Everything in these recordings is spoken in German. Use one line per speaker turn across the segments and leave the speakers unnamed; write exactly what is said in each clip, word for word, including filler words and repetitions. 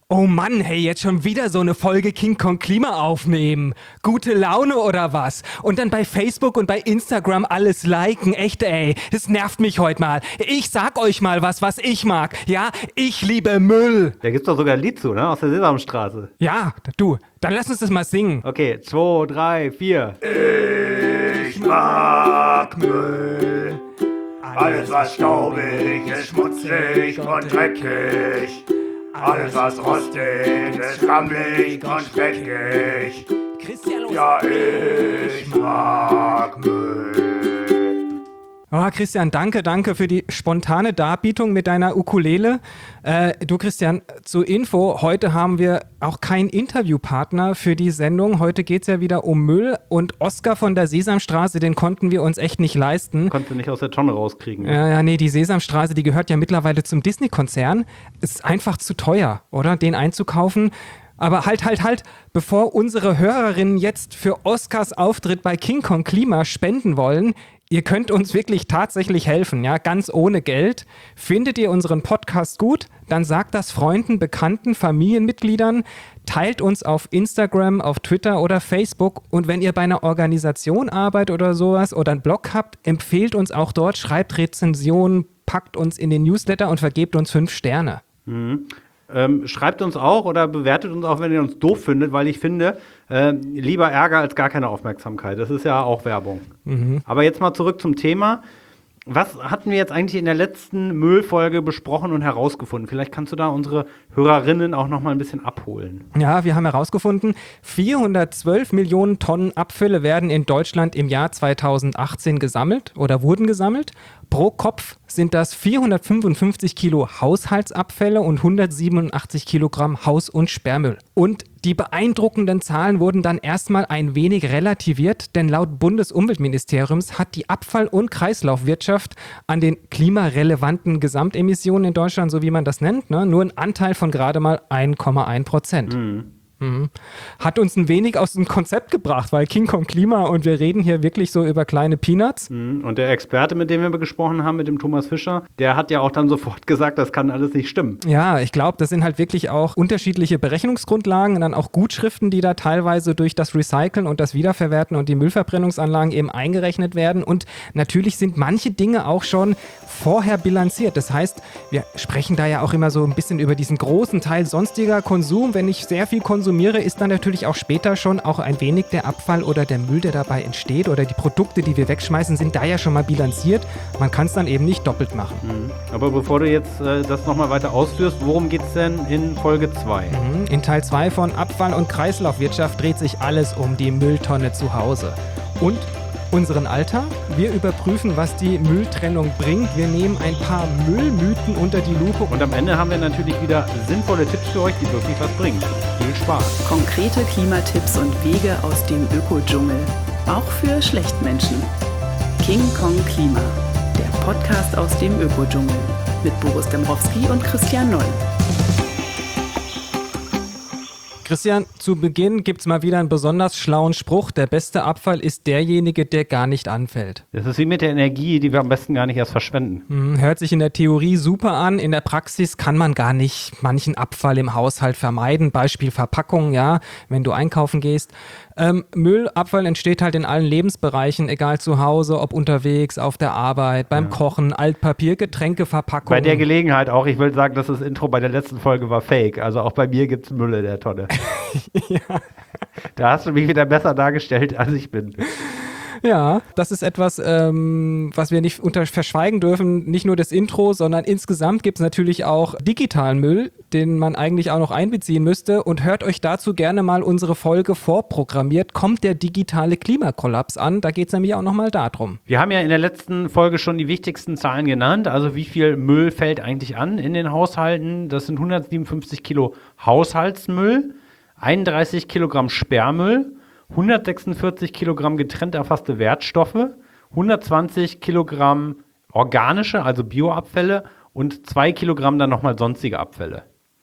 Oh Mann, hey, jetzt schon wieder so eine Folge King Kong Klima aufnehmen. Gute Laune oder was? Und dann bei Facebook und bei Instagram alles liken. Echt, ey, das nervt mich heute mal. Ich sag euch mal was, was ich mag. Ja, ich liebe Müll.
Da gibt's doch sogar ein Lied zu, ne? Aus der Sesamstraße.
Ja, du, dann lass uns das mal singen.
Okay, zwei, drei, vier.
Ich mag Müll. Alles, was staubig ist, schmutzig und dreckig. Alles, was rostet, ist schwammig und speckig.
Christian, los.
Ja, ich mag Müll.
Oh, Christian, danke, danke für die spontane Darbietung mit deiner Ukulele. Äh, du, Christian, zur Info, heute haben wir auch keinen Interviewpartner für die Sendung. Heute geht es ja wieder um Müll und Oskar von der Sesamstraße, den konnten wir uns echt nicht leisten.
Konntest du nicht aus der Tonne rauskriegen. Ne?
Ja, ja, nee, die Sesamstraße, die gehört ja mittlerweile zum Disney-Konzern. Ist einfach zu teuer, oder? Den einzukaufen. Aber halt, halt, halt, bevor unsere Hörerinnen jetzt für Oskars Auftritt bei King Kong Klima spenden wollen, ihr könnt uns wirklich tatsächlich helfen, ja, ganz ohne Geld. Findet ihr unseren Podcast gut? Dann sagt das Freunden, Bekannten, Familienmitgliedern, teilt uns auf Instagram, auf Twitter oder Facebook und wenn ihr bei einer Organisation arbeitet oder sowas oder einen Blog habt, empfehlt uns auch dort, schreibt Rezensionen, packt uns in den Newsletter und vergebt uns fünf Sterne.
Mhm. Ähm, schreibt uns auch oder bewertet uns auch, wenn ihr uns doof findet, weil ich finde, äh, lieber Ärger als gar keine Aufmerksamkeit. Das ist ja auch Werbung. Mhm. Aber jetzt mal zurück zum Thema. Was hatten wir jetzt eigentlich in der letzten Müllfolge besprochen und herausgefunden? Vielleicht kannst du da unsere Hörerinnen auch noch mal ein bisschen abholen.
Ja, wir haben herausgefunden, vierhundertzwölf Millionen Tonnen Abfälle werden in Deutschland im Jahr zweitausendachtzehn gesammelt oder wurden gesammelt. Pro Kopf sind das vierhundertfünfundfünfzig Kilo Haushaltsabfälle und hundertsiebenundachtzig Kilogramm Haus- und Sperrmüll. Und die beeindruckenden Zahlen wurden dann erstmal ein wenig relativiert, denn laut Bundesumweltministeriums hat die Abfall- und Kreislaufwirtschaft an den klimarelevanten Gesamtemissionen in Deutschland, so wie man das nennt, ne, nur einen Anteil von gerade mal eins Komma eins Prozent. Mhm. Mhm. Hat uns ein wenig aus dem Konzept gebracht, weil King Kong Klima und wir reden hier wirklich so über kleine Peanuts.
Mhm. Und der Experte, mit dem wir gesprochen haben, mit dem Thomas Fischer, der hat ja auch dann sofort gesagt, das kann alles nicht stimmen.
Ja, ich glaube, das sind halt wirklich auch unterschiedliche Berechnungsgrundlagen und dann auch Gutschriften, die da teilweise durch das Recyceln und das Wiederverwerten und die Müllverbrennungsanlagen eben eingerechnet werden. Und natürlich sind manche Dinge auch schon vorher bilanziert. Das heißt, wir sprechen da ja auch immer so ein bisschen über diesen großen Teil sonstiger Konsum. Wenn ich sehr viel konsumiere, ist dann natürlich auch später schon auch ein wenig der Abfall oder der Müll, der dabei entsteht oder die Produkte, die wir wegschmeißen, sind da ja schon mal bilanziert. Man kann es dann eben nicht doppelt machen.
Mhm. Aber bevor du jetzt äh, das nochmal weiter ausführst, worum geht es denn in Folge zwei?
Mhm. In Teil zwei von Abfall- und Kreislaufwirtschaft dreht sich alles um die Mülltonne zu Hause. Und unseren Alltag. Wir überprüfen, was die Mülltrennung bringt. Wir nehmen ein paar Müllmythen unter die Lupe.
Und am Ende haben wir natürlich wieder sinnvolle Tipps für euch, die wirklich was bringen. Viel Spaß.
Konkrete Klimatipps und Wege aus dem Ökodschungel. Auch für Schlechtmenschen. King Kong Klima. Der Podcast aus dem Ökodschungel. Mit Boris Dembrowski und Christian Noll.
Christian, zu Beginn gibt es mal wieder einen besonders schlauen Spruch. Der beste Abfall ist derjenige, der gar nicht anfällt.
Das ist wie mit der Energie, die wir am besten gar nicht erst verschwenden.
Hm, hört sich in der Theorie super an. In der Praxis kann man gar nicht manchen Abfall im Haushalt vermeiden. Beispiel Verpackung, ja, wenn du einkaufen gehst. Ähm, Müllabfall entsteht halt in allen Lebensbereichen, egal zu Hause, ob unterwegs, auf der Arbeit, beim ja. Kochen, Altpapier, Getränke, Verpackung.
Bei der Gelegenheit auch, ich will sagen, dass das Intro bei der letzten Folge war fake. Also auch bei mir gibt es Müll in der Tonne.
Ja.
Da hast du mich wieder besser dargestellt, als ich bin.
Ja, das ist etwas, ähm, was wir nicht unter verschweigen dürfen. Nicht nur das Intro, sondern insgesamt gibt es natürlich auch digitalen Müll, den man eigentlich auch noch einbeziehen müsste. Und hört euch dazu gerne mal unsere Folge vorprogrammiert. Kommt der digitale Klimakollaps an? Da geht es nämlich auch nochmal darum.
Wir haben ja in der letzten Folge schon die wichtigsten Zahlen genannt. Also wie viel Müll fällt eigentlich an in den Haushalten? Das sind hundertsiebenundfünfzig Kilo Haushaltsmüll, einunddreißig Kilogramm Sperrmüll, hundertsechsundvierzig Kilogramm getrennt erfasste Wertstoffe, hundertzwanzig Kilogramm organische, also Bioabfälle und zwei Kilogramm dann nochmal sonstige Abfälle.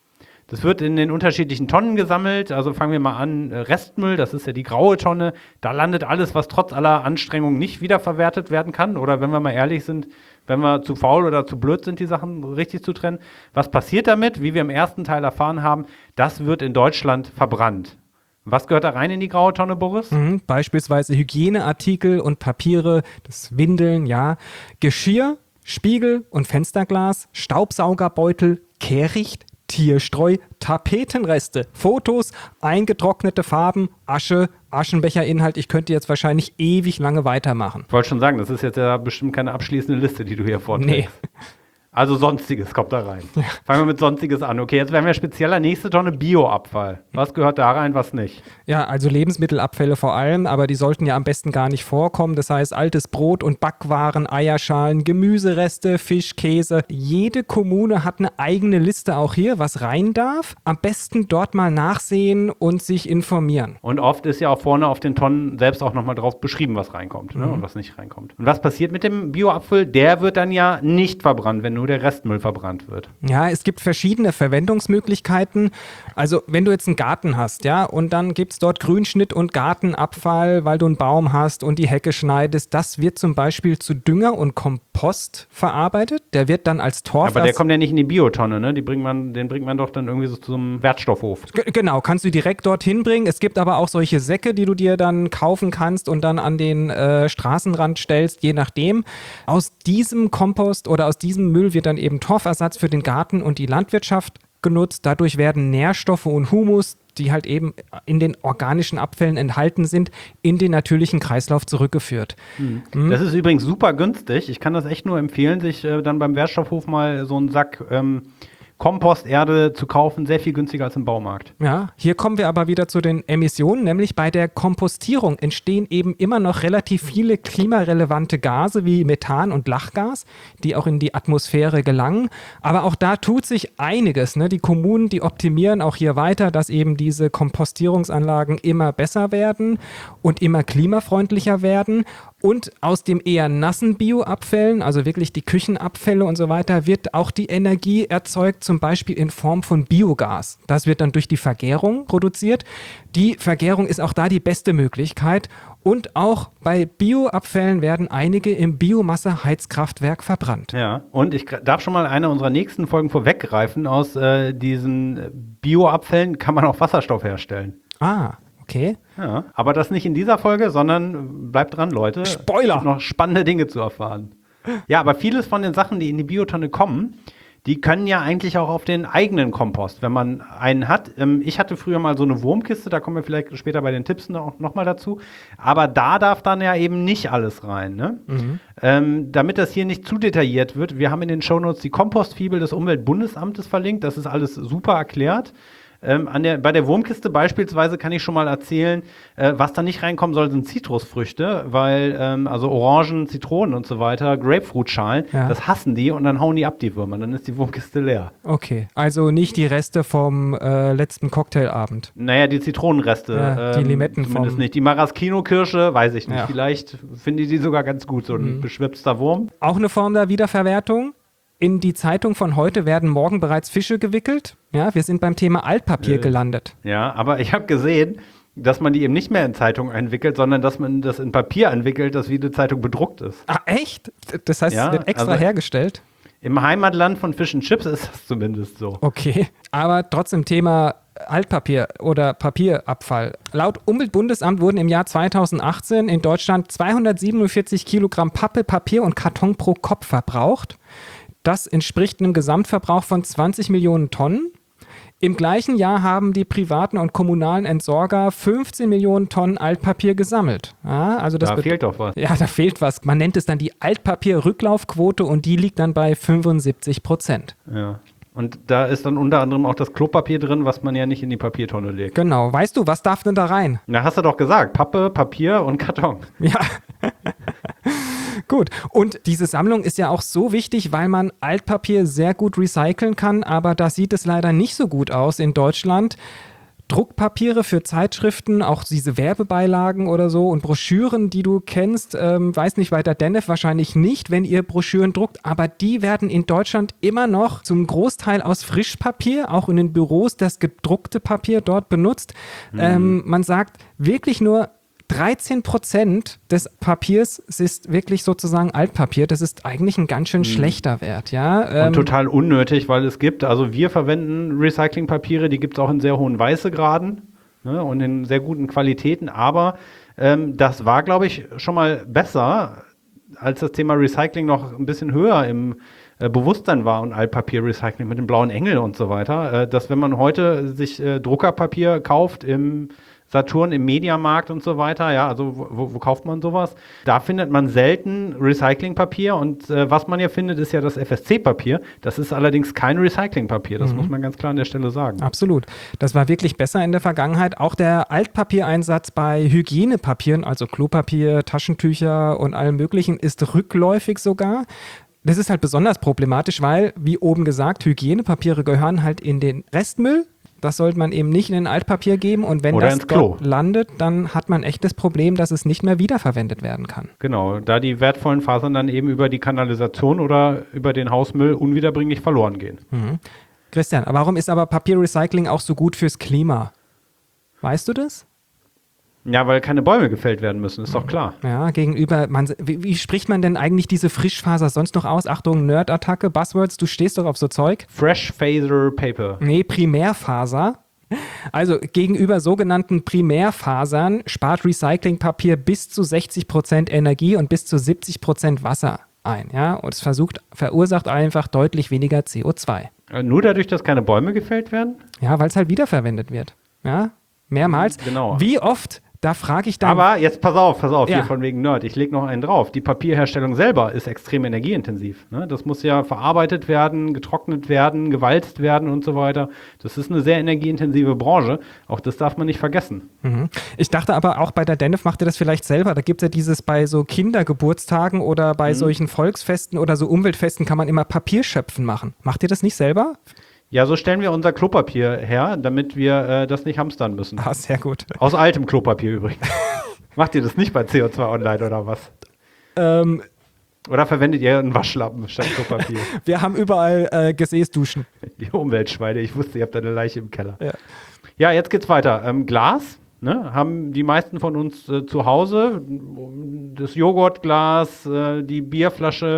Das wird in den unterschiedlichen Tonnen gesammelt. Also fangen wir mal an, Restmüll, das ist ja die graue Tonne. Da landet alles, was trotz aller Anstrengungen nicht wiederverwertet werden kann. Oder wenn wir mal ehrlich sind, wenn wir zu faul oder zu blöd sind, die Sachen richtig zu trennen. Was passiert damit? Wie wir im ersten Teil erfahren haben, das wird in Deutschland verbrannt. Was gehört da rein in die graue Tonne, Boris?
Mhm, beispielsweise Hygieneartikel und Papiere, das Windeln, ja, Geschirr, Spiegel und Fensterglas, Staubsaugerbeutel, Kehricht, Tierstreu, Tapetenreste, Fotos, eingetrocknete Farben, Asche, Aschenbecherinhalt. Ich könnte jetzt wahrscheinlich ewig lange weitermachen.
Ich wollte schon sagen, das ist jetzt ja bestimmt keine abschließende Liste, die du hier vorträgst.
Nee.
Also Sonstiges kommt da rein. Ja. Fangen wir mit Sonstiges an. Okay, jetzt werden wir spezieller. Nächste Tonne Bioabfall. Was gehört da rein, was nicht?
Ja, also Lebensmittelabfälle vor allem, aber die sollten ja am besten gar nicht vorkommen. Das heißt, altes Brot und Backwaren, Eierschalen, Gemüsereste, Fisch, Käse. Jede Kommune hat eine eigene Liste auch hier, was rein darf. Am besten dort mal nachsehen und sich informieren.
Und oft ist ja auch vorne auf den Tonnen selbst auch nochmal drauf beschrieben, was reinkommt, ne?
Mhm.
Und was nicht reinkommt. Und was passiert mit dem Bioabfall? Der wird dann ja nicht verbrannt, wenn nur der Restmüll verbrannt wird.
Ja, es gibt verschiedene Verwendungsmöglichkeiten. Also wenn du jetzt einen Garten hast, ja, und dann gibt es dort Grünschnitt und Gartenabfall, weil du einen Baum hast und die Hecke schneidest, das wird zum Beispiel zu Dünger und Kompost verarbeitet. Der wird dann als Torf...
Aber der kommt ja nicht in die Biotonne, ne? Die bringt man, den bringt man doch dann irgendwie so zu einem Wertstoffhof.
G- genau, kannst du direkt dorthin bringen. Es gibt aber auch solche Säcke, die du dir dann kaufen kannst und dann an den äh, Straßenrand stellst, je nachdem. Aus diesem Kompost oder aus diesem Müll wird dann eben Torfersatz für den Garten und die Landwirtschaft genutzt. Dadurch werden Nährstoffe und Humus, die halt eben in den organischen Abfällen enthalten sind, in den natürlichen Kreislauf zurückgeführt.
Mhm. Mhm. Das ist übrigens super günstig. Ich kann das echt nur empfehlen, sich äh, dann beim Wertstoffhof mal so einen Sack ähm, Komposterde zu kaufen, sehr viel günstiger als im Baumarkt.
Ja, hier kommen wir aber wieder zu den Emissionen, nämlich bei der Kompostierung entstehen eben immer noch relativ viele klimarelevante Gase wie Methan und Lachgas, die auch in die Atmosphäre gelangen. Aber auch da tut sich einiges, ne? Die Kommunen, die optimieren auch hier weiter, dass eben diese Kompostierungsanlagen immer besser werden und immer klimafreundlicher werden. Und aus dem eher nassen Bioabfällen, also wirklich die Küchenabfälle und so weiter, wird auch die Energie erzeugt, zum Beispiel in Form von Biogas. Das wird dann durch die Vergärung produziert. Die Vergärung ist auch da die beste Möglichkeit. Und auch bei Bioabfällen werden einige im Biomasse-Heizkraftwerk verbrannt.
Ja, und ich darf schon mal eine unserer nächsten Folgen vorweggreifen. Aus äh, diesen Bioabfällen kann man auch Wasserstoff herstellen.
Ah, okay.
Ja, aber das nicht in dieser Folge, sondern bleibt dran, Leute.
Spoiler!
Es gibt noch spannende Dinge zu erfahren. Ja, aber vieles von den Sachen, die in die Biotonne kommen, die können ja eigentlich auch auf den eigenen Kompost, wenn man einen hat. Ähm, ich hatte früher mal so eine Wurmkiste, da kommen wir vielleicht später bei den Tipps noch, noch mal dazu. Aber da darf dann ja eben nicht alles rein, ne? Mhm. Ähm, damit das hier nicht zu detailliert wird, wir haben in den Shownotes die Kompostfibel des Umweltbundesamtes verlinkt. Das ist alles super erklärt. Ähm, an der, bei der Wurmkiste beispielsweise kann ich schon mal erzählen, äh, was da nicht reinkommen soll, sind Zitrusfrüchte, weil ähm, also Orangen, Zitronen und so weiter, Grapefruitschalen, ja. Das hassen die und dann hauen die ab, die Würmer, dann ist die Wurmkiste leer.
Okay, also nicht die Reste vom äh, letzten Cocktailabend.
Naja, die Zitronenreste.
Ja, die
ähm,
Limetten
zumindest
vom...
nicht. Die Maraschino-Kirsche, weiß ich nicht.
Ja.
Vielleicht finde ich die sogar ganz gut, so ein mhm. beschwipster Wurm.
Auch eine Form der Wiederverwertung. In die Zeitung von heute werden morgen bereits Fische gewickelt. Ja, wir sind beim Thema Altpapier äh, gelandet.
Ja, aber ich habe gesehen, dass man die eben nicht mehr in Zeitung einwickelt, sondern dass man das in Papier einwickelt, das wie eine Zeitung bedruckt ist.
Ah, echt? Das heißt,
ja,
es wird extra
also
hergestellt?
Im Heimatland von Fish and Chips ist das zumindest so.
Okay, aber trotzdem Thema Altpapier oder Papierabfall. Laut Umweltbundesamt wurden im Jahr zweitausendachtzehn in Deutschland zweihundertsiebenundvierzig Kilogramm Pappe, Papier und Karton pro Kopf verbraucht. Das entspricht einem Gesamtverbrauch von zwanzig Millionen Tonnen. Im gleichen Jahr haben die privaten und kommunalen Entsorger fünfzehn Millionen Tonnen Altpapier gesammelt. Ja, also das
da fehlt doch was.
Ja, da fehlt was. Man nennt es dann die Altpapier-Rücklaufquote und die liegt dann bei fünfundsiebzig Prozent.
Ja. Und da ist dann unter anderem auch das Klopapier drin, was man ja nicht in die Papiertonne legt.
Genau. Weißt du, was darf denn da rein?
Na, hast du doch gesagt. Pappe, Papier und Karton.
Ja. Gut, und diese Sammlung ist ja auch so wichtig, weil man Altpapier sehr gut recyceln kann, aber da sieht es leider nicht so gut aus in Deutschland. Druckpapiere für Zeitschriften, auch diese Werbebeilagen oder so und Broschüren, die du kennst, ähm, weiß nicht, bei der D E N E F wahrscheinlich nicht, wenn ihr Broschüren druckt, aber die werden in Deutschland immer noch zum Großteil aus Frischpapier, auch in den Büros das gedruckte Papier dort benutzt. Mhm. Ähm, man sagt wirklich nur dreizehn Prozent des Papiers ist wirklich sozusagen Altpapier. Das ist eigentlich ein ganz schön mhm. schlechter Wert. Ja? Ähm,
und total unnötig, weil es gibt, also wir verwenden Recyclingpapiere, die gibt es auch in sehr hohen Weißegraden, ne, und in sehr guten Qualitäten, aber ähm, das war, glaube ich, schon mal besser, als das Thema Recycling noch ein bisschen höher im äh, Bewusstsein war und Altpapierrecycling mit dem blauen Engel und so weiter, äh, dass wenn man heute sich äh, Druckerpapier kauft im Saturn, im Mediamarkt und so weiter, ja, also wo, wo kauft man sowas? Da findet man selten Recyclingpapier und äh, was man ja findet, ist ja das F S C-Papier. Das ist allerdings kein Recyclingpapier, das mhm. muss man ganz klar an der Stelle sagen.
Absolut. Das war wirklich besser in der Vergangenheit. Auch der Altpapiereinsatz bei Hygienepapieren, also Klopapier, Taschentücher und allem Möglichen, ist rückläufig sogar. Das ist halt besonders problematisch, weil, wie oben gesagt, Hygienepapiere gehören halt in den Restmüll. Das sollte man eben nicht in ein Altpapier geben und wenn
Oder
das dort landet, dann hat man echt das Problem, dass es nicht mehr wiederverwendet werden kann.
Genau, da die wertvollen Fasern dann eben über die Kanalisation oder über den Hausmüll unwiederbringlich verloren gehen.
Mhm. Christian, warum ist aber Papierrecycling auch so gut fürs Klima? Weißt du das?
Ja, weil keine Bäume gefällt werden müssen, ist doch klar.
Ja, gegenüber, man, wie, wie spricht man denn eigentlich diese Frischfaser sonst noch aus? Achtung, Nerd-Attacke, Buzzwords, du stehst doch auf so Zeug.
Fresh Faser Paper.
Nee, Primärfaser. Also gegenüber sogenannten Primärfasern spart Recyclingpapier bis zu sechzig Prozent Energie und bis zu siebzig Prozent Wasser ein. Ja? Und es versucht, verursacht einfach deutlich weniger C O zwei.
Nur dadurch, dass keine Bäume gefällt werden?
Ja, weil es halt wiederverwendet wird. Ja, mehrmals.
Genau.
Wie oft? Da frage ich dann.
Aber jetzt pass auf, pass auf,
ja.
hier von wegen Nerd. Ich lege noch einen drauf. Die Papierherstellung selber ist extrem energieintensiv. Ne? Das muss ja verarbeitet werden, getrocknet werden, gewalzt werden und so weiter. Das ist eine sehr energieintensive Branche. Auch das darf man nicht vergessen.
Mhm. Ich dachte aber auch bei der D E N E F macht ihr das vielleicht selber. Da gibt es ja dieses bei so Kindergeburtstagen oder bei mhm. solchen Volksfesten oder so Umweltfesten kann man immer Papierschöpfen machen. Macht ihr das nicht selber?
Ja, so stellen wir unser Klopapier her, damit wir äh, das nicht hamstern müssen.
Ah, sehr gut.
Aus altem Klopapier übrigens. Macht ihr das nicht bei C O zwei Online oder was?
Ähm,
oder verwendet ihr einen Waschlappen statt Klopapier?
Wir haben überall äh, Gesäßduschen.
Die Umweltschweine, ich wusste, ihr habt eine Leiche im Keller.
Ja,
ja, jetzt geht's weiter. Ähm, Glas, ne, haben die meisten von uns äh, zu Hause. Das Joghurtglas, äh, die Bierflasche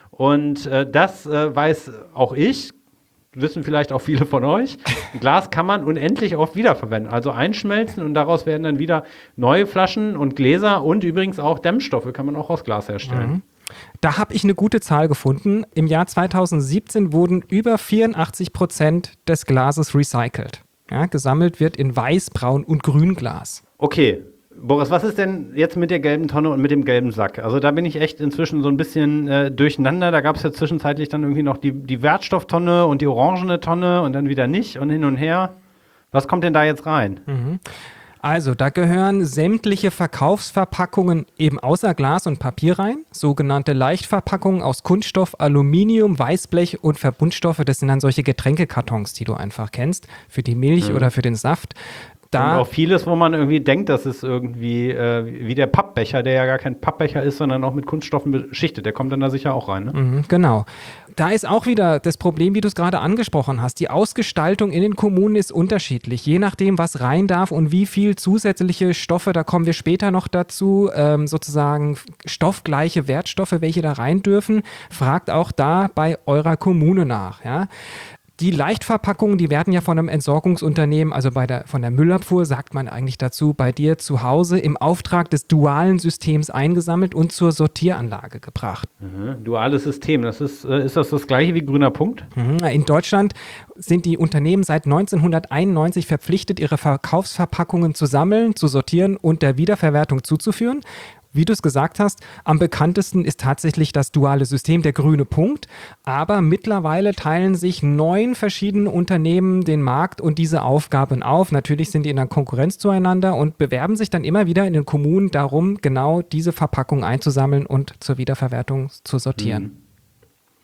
und äh, das äh, weiß auch ich. Wissen vielleicht auch viele von euch. Glas kann man unendlich oft wiederverwenden. Also einschmelzen und daraus werden dann wieder neue Flaschen und Gläser und übrigens auch Dämmstoffe kann man auch aus Glas herstellen.
Mhm. Da habe ich eine gute Zahl gefunden. Im Jahr zweitausendsiebzehn wurden über vierundachtzig Prozent des Glases recycelt. Ja, gesammelt wird in Weiß-, Braun- und Grünglas.
Okay. Boris, was ist denn jetzt mit der gelben Tonne und mit dem gelben Sack? Also da bin ich echt inzwischen so ein bisschen äh, durcheinander. Da gab es ja zwischenzeitlich dann irgendwie noch die, die Wertstofftonne und die orangene Tonne und dann wieder nicht und hin und her. Was kommt denn da jetzt rein?
Mhm. Also da gehören sämtliche Verkaufsverpackungen eben außer Glas und Papier rein. Sogenannte Leichtverpackungen aus Kunststoff, Aluminium, Weißblech und Verbundstoffe. Das sind dann solche Getränkekartons, die du einfach kennst, für die Milch mhm. oder für den Saft. Da
und auch vieles, wo man irgendwie denkt, das ist irgendwie äh, wie der Pappbecher, der ja gar kein Pappbecher ist, sondern auch mit Kunststoffen beschichtet. Der kommt dann da sicher auch rein, ne?
Mhm, genau. Da ist auch wieder das Problem, wie du es gerade angesprochen hast. Die Ausgestaltung in den Kommunen ist unterschiedlich, je nachdem, was rein darf und wie viel zusätzliche Stoffe, da kommen wir später noch dazu, ähm, sozusagen stoffgleiche Wertstoffe, welche da rein dürfen. Fragt auch da bei eurer Kommune nach, ja. Die Leichtverpackungen, die werden ja von einem Entsorgungsunternehmen, also bei der, von der Müllabfuhr, sagt man eigentlich dazu, bei dir zu Hause im Auftrag des dualen Systems eingesammelt und zur Sortieranlage gebracht.
Mhm. Duales System, das ist, äh, ist das das gleiche wie grüner Punkt?
Mhm. In Deutschland sind die Unternehmen seit neunzehnhunderteinundneunzig verpflichtet, ihre Verkaufsverpackungen zu sammeln, zu sortieren und der Wiederverwertung zuzuführen. Wie du es gesagt hast, am bekanntesten ist tatsächlich das duale System, der grüne Punkt. Aber mittlerweile teilen sich neun verschiedene Unternehmen den Markt und diese Aufgaben auf. Natürlich sind die in der Konkurrenz zueinander und bewerben sich dann immer wieder in den Kommunen darum, genau diese Verpackung einzusammeln und zur Wiederverwertung zu sortieren.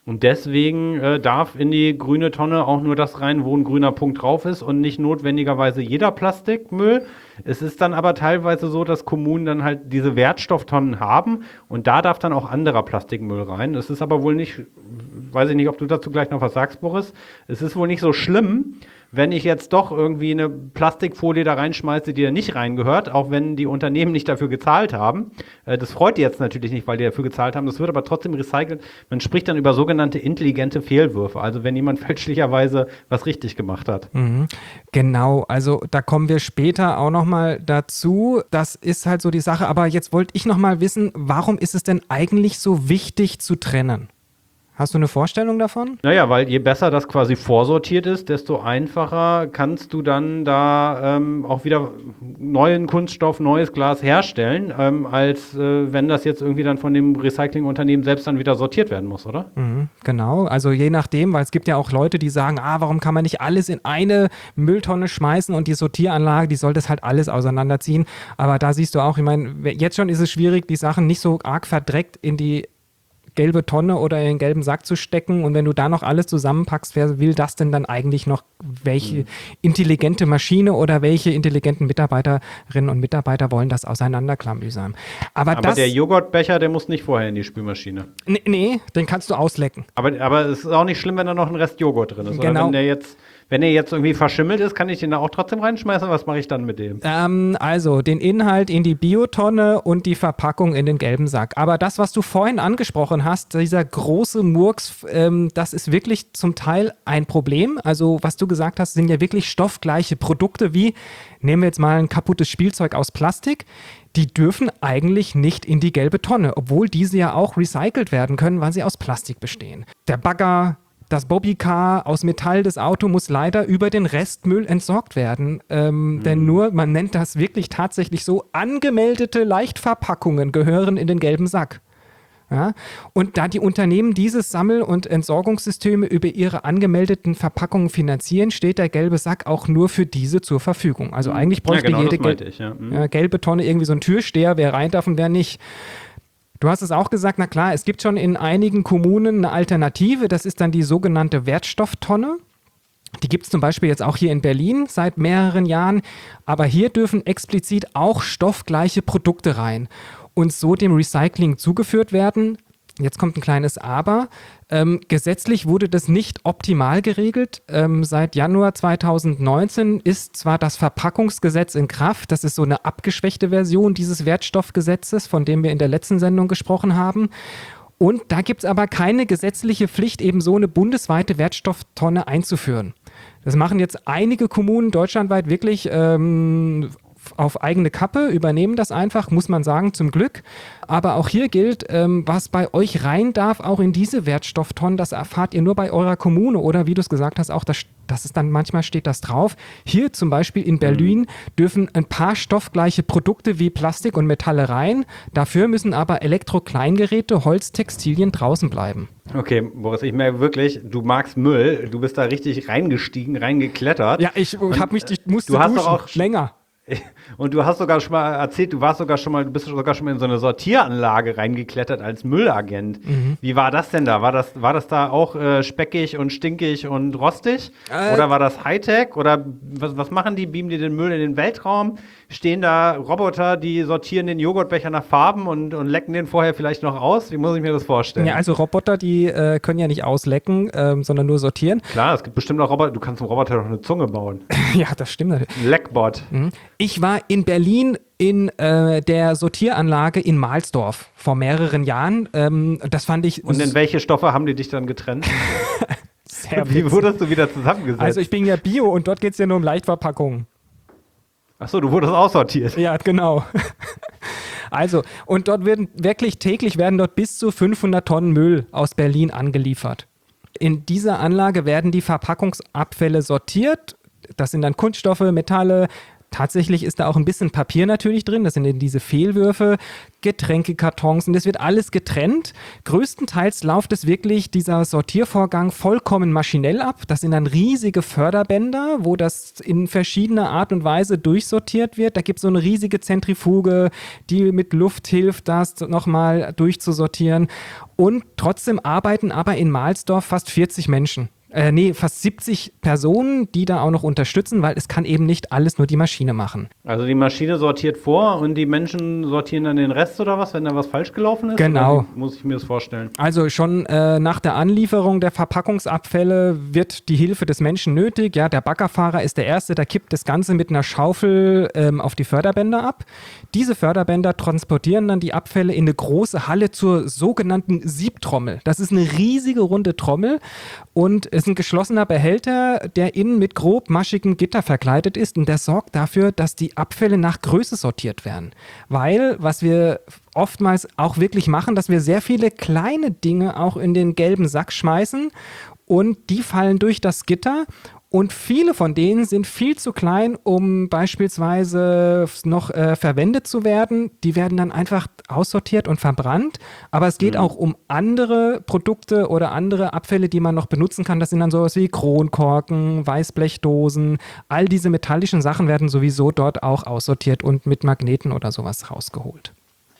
Und deswegen äh, darf in die grüne Tonne auch nur das rein, wo ein grüner Punkt drauf ist und nicht notwendigerweise jeder Plastikmüll. Es ist dann aber teilweise so, dass Kommunen dann halt diese Wertstofftonnen haben und da darf dann auch anderer Plastikmüll rein. Es ist aber wohl nicht, weiß ich nicht, ob du dazu gleich noch was sagst, Boris, es ist wohl nicht so schlimm, wenn ich jetzt doch irgendwie eine Plastikfolie da reinschmeiße, die da nicht reingehört, auch wenn die Unternehmen nicht dafür gezahlt haben. Äh, das freut die jetzt natürlich nicht, weil die dafür gezahlt haben. Das wird aber trotzdem recycelt. Man spricht dann über sogenannte intelligente Fehlwürfe. Also wenn jemand fälschlicherweise was richtig gemacht hat.
Mhm. Genau, also da kommen wir später auch nochmal dazu. Das ist halt so die Sache. Aber jetzt wollte ich nochmal wissen, warum ist es denn eigentlich so wichtig zu trennen? Hast du eine Vorstellung davon?
Naja, weil je besser das quasi vorsortiert ist, desto einfacher kannst du dann da ähm, auch wieder neuen Kunststoff, neues Glas herstellen, ähm, als äh, wenn das jetzt irgendwie dann von dem Recyclingunternehmen selbst dann wieder sortiert werden muss, oder?
Mhm, genau, also je nachdem, weil es gibt ja auch Leute, die sagen, ah, warum kann man nicht alles in eine Mülltonne schmeißen und die Sortieranlage, die soll das halt alles auseinanderziehen. Aber da siehst du auch, ich meine, jetzt schon ist es schwierig, die Sachen nicht so arg verdreckt in die gelbe Tonne oder in den gelben Sack zu stecken und wenn du da noch alles zusammenpackst, wer will das denn dann eigentlich noch, welche mhm. intelligente Maschine oder welche intelligenten Mitarbeiterinnen und Mitarbeiter wollen das auseinanderklamüsern. Aber,
aber
das,
der Joghurtbecher, der muss nicht vorher in die Spülmaschine.
Nee, nee, den kannst du auslecken.
Aber, aber es ist auch nicht schlimm, wenn da noch ein Rest Joghurt drin ist.
Genau.
Oder wenn der jetzt Wenn er jetzt irgendwie verschimmelt ist, kann ich den da auch trotzdem reinschmeißen? Was mache ich dann mit dem?
Ähm, also den Inhalt in die Biotonne und die Verpackung in den gelben Sack. Aber das, was du vorhin angesprochen hast, dieser große Murks, ähm, das ist wirklich zum Teil ein Problem. Also was du gesagt hast, sind ja wirklich stoffgleiche Produkte wie, nehmen wir jetzt mal ein kaputtes Spielzeug aus Plastik, die dürfen eigentlich nicht in die gelbe Tonne, obwohl diese ja auch recycelt werden können, weil sie aus Plastik bestehen. Der Bagger, das Bobbycar aus Metall des Auto muss leider über den Restmüll entsorgt werden. Ähm, mhm. Denn nur, man nennt das wirklich tatsächlich so, angemeldete Leichtverpackungen gehören in den gelben Sack. Ja? Und da die Unternehmen dieses Sammel- und Entsorgungssysteme über ihre angemeldeten Verpackungen finanzieren, steht der gelbe Sack auch nur für diese zur Verfügung. Also eigentlich bräuchte
ja, genau,
jede
gel-
ich,
ja. Mhm.
ja, gelbe Tonne irgendwie so ein Türsteher, wer rein darf und wer nicht. Du hast es auch gesagt, na klar, es gibt schon in einigen Kommunen eine Alternative, das ist dann die sogenannte Wertstofftonne. Die gibt es zum Beispiel jetzt auch hier in Berlin seit mehreren Jahren, aber hier dürfen explizit auch stoffgleiche Produkte rein und so dem Recycling zugeführt werden. Jetzt kommt ein kleines Aber. Ähm, gesetzlich wurde das nicht optimal geregelt. Ähm, seit Januar zweitausendneunzehn ist zwar das Verpackungsgesetz in Kraft, das ist so eine abgeschwächte Version dieses Wertstoffgesetzes, von dem wir in der letzten Sendung gesprochen haben. Und da gibt es aber keine gesetzliche Pflicht, eben so eine bundesweite Wertstofftonne einzuführen. Das machen jetzt einige Kommunen deutschlandweit wirklich ähm, auf eigene Kappe, übernehmen das einfach, muss man sagen, zum Glück. Aber auch hier gilt, ähm, was bei euch rein darf, auch in diese Wertstofftonnen, das erfahrt ihr nur bei eurer Kommune oder wie du es gesagt hast, auch das, das ist dann manchmal steht das drauf. Hier zum Beispiel in Berlin mhm. dürfen ein paar stoffgleiche Produkte wie Plastik und Metalle rein, dafür müssen aber Elektrokleingeräte, Holz, Textilien draußen bleiben.
Okay, Boris, ich merke wirklich, du magst Müll, du bist da richtig reingestiegen, reingeklettert.
Ja, ich habe mich, ich musste
du hast
duschen,
doch auch
länger.
Und du hast sogar schon mal erzählt, du warst sogar schon mal, du bist sogar schon mal in so eine Sortieranlage reingeklettert als Müllagent. Mhm. Wie war das denn da? War das, war das da auch äh, speckig und stinkig und rostig? Äh, Oder war das Hightech? Oder was, was machen die? Beamen die den Müll in den Weltraum? Stehen da Roboter, die sortieren den Joghurtbecher nach Farben und, und lecken den vorher vielleicht noch aus? Wie muss ich mir das vorstellen?
Ja, also Roboter, die äh, können ja nicht auslecken, ähm, sondern nur sortieren.
Klar, es gibt bestimmt auch Roboter, du kannst einem Roboter doch eine Zunge bauen.
Ja, das stimmt natürlich.
Ein Leckbot.
Mhm. Ich war in Berlin in äh, der Sortieranlage in Mahlsdorf vor mehreren Jahren. Ähm, das fand ich...
Und in welche Stoffe haben die dich dann getrennt?
Sehr
Wie wurdest du wieder zusammengesetzt?
Also ich bin ja Bio und dort geht es ja nur um Leichtverpackungen.
Achso, du wurdest aussortiert.
Ja, genau. Also, und dort werden wirklich täglich werden dort bis zu fünfhundert Tonnen Müll aus Berlin angeliefert. In dieser Anlage werden die Verpackungsabfälle sortiert. Das sind dann Kunststoffe, Metalle, Tatsächlich ist da auch ein bisschen Papier natürlich drin, das sind eben diese Fehlwürfe, Getränkekartons und das wird alles getrennt. Größtenteils läuft es wirklich, dieser Sortiervorgang, vollkommen maschinell ab. Das sind dann riesige Förderbänder, wo das in verschiedener Art und Weise durchsortiert wird. Da gibt es so eine riesige Zentrifuge, die mit Luft hilft, das nochmal durchzusortieren. Und trotzdem arbeiten aber in Mahlsdorf fast vierzig Menschen. Äh, nee, fast siebzig Personen, die da auch noch unterstützen, weil es kann eben nicht alles nur die Maschine machen.
Also die Maschine sortiert vor und die Menschen sortieren dann den Rest oder was, wenn da was falsch gelaufen ist?
Genau.
Oder wie muss ich mir das vorstellen?
Also schon äh, nach der Anlieferung der Verpackungsabfälle wird die Hilfe des Menschen nötig. Ja, der Baggerfahrer ist der Erste, der kippt das Ganze mit einer Schaufel ähm, auf die Förderbänder ab. Diese Förderbänder transportieren dann die Abfälle in eine große Halle zur sogenannten Siebtrommel. Das ist eine riesige runde Trommel und es ist ein geschlossener Behälter, der innen mit grob maschigem Gitter verkleidet ist und der sorgt dafür, dass die Abfälle nach Größe sortiert werden. Weil, was wir oftmals auch wirklich machen, dass wir sehr viele kleine Dinge auch in den gelben Sack schmeißen und die fallen durch das Gitter. Und viele von denen sind viel zu klein, um beispielsweise noch äh, verwendet zu werden. Die werden dann einfach aussortiert und verbrannt. Aber es geht mhm. auch um andere Produkte oder andere Abfälle, die man noch benutzen kann. Das sind dann sowas wie Kronkorken, Weißblechdosen. All diese metallischen Sachen werden sowieso dort auch aussortiert und mit Magneten oder sowas rausgeholt.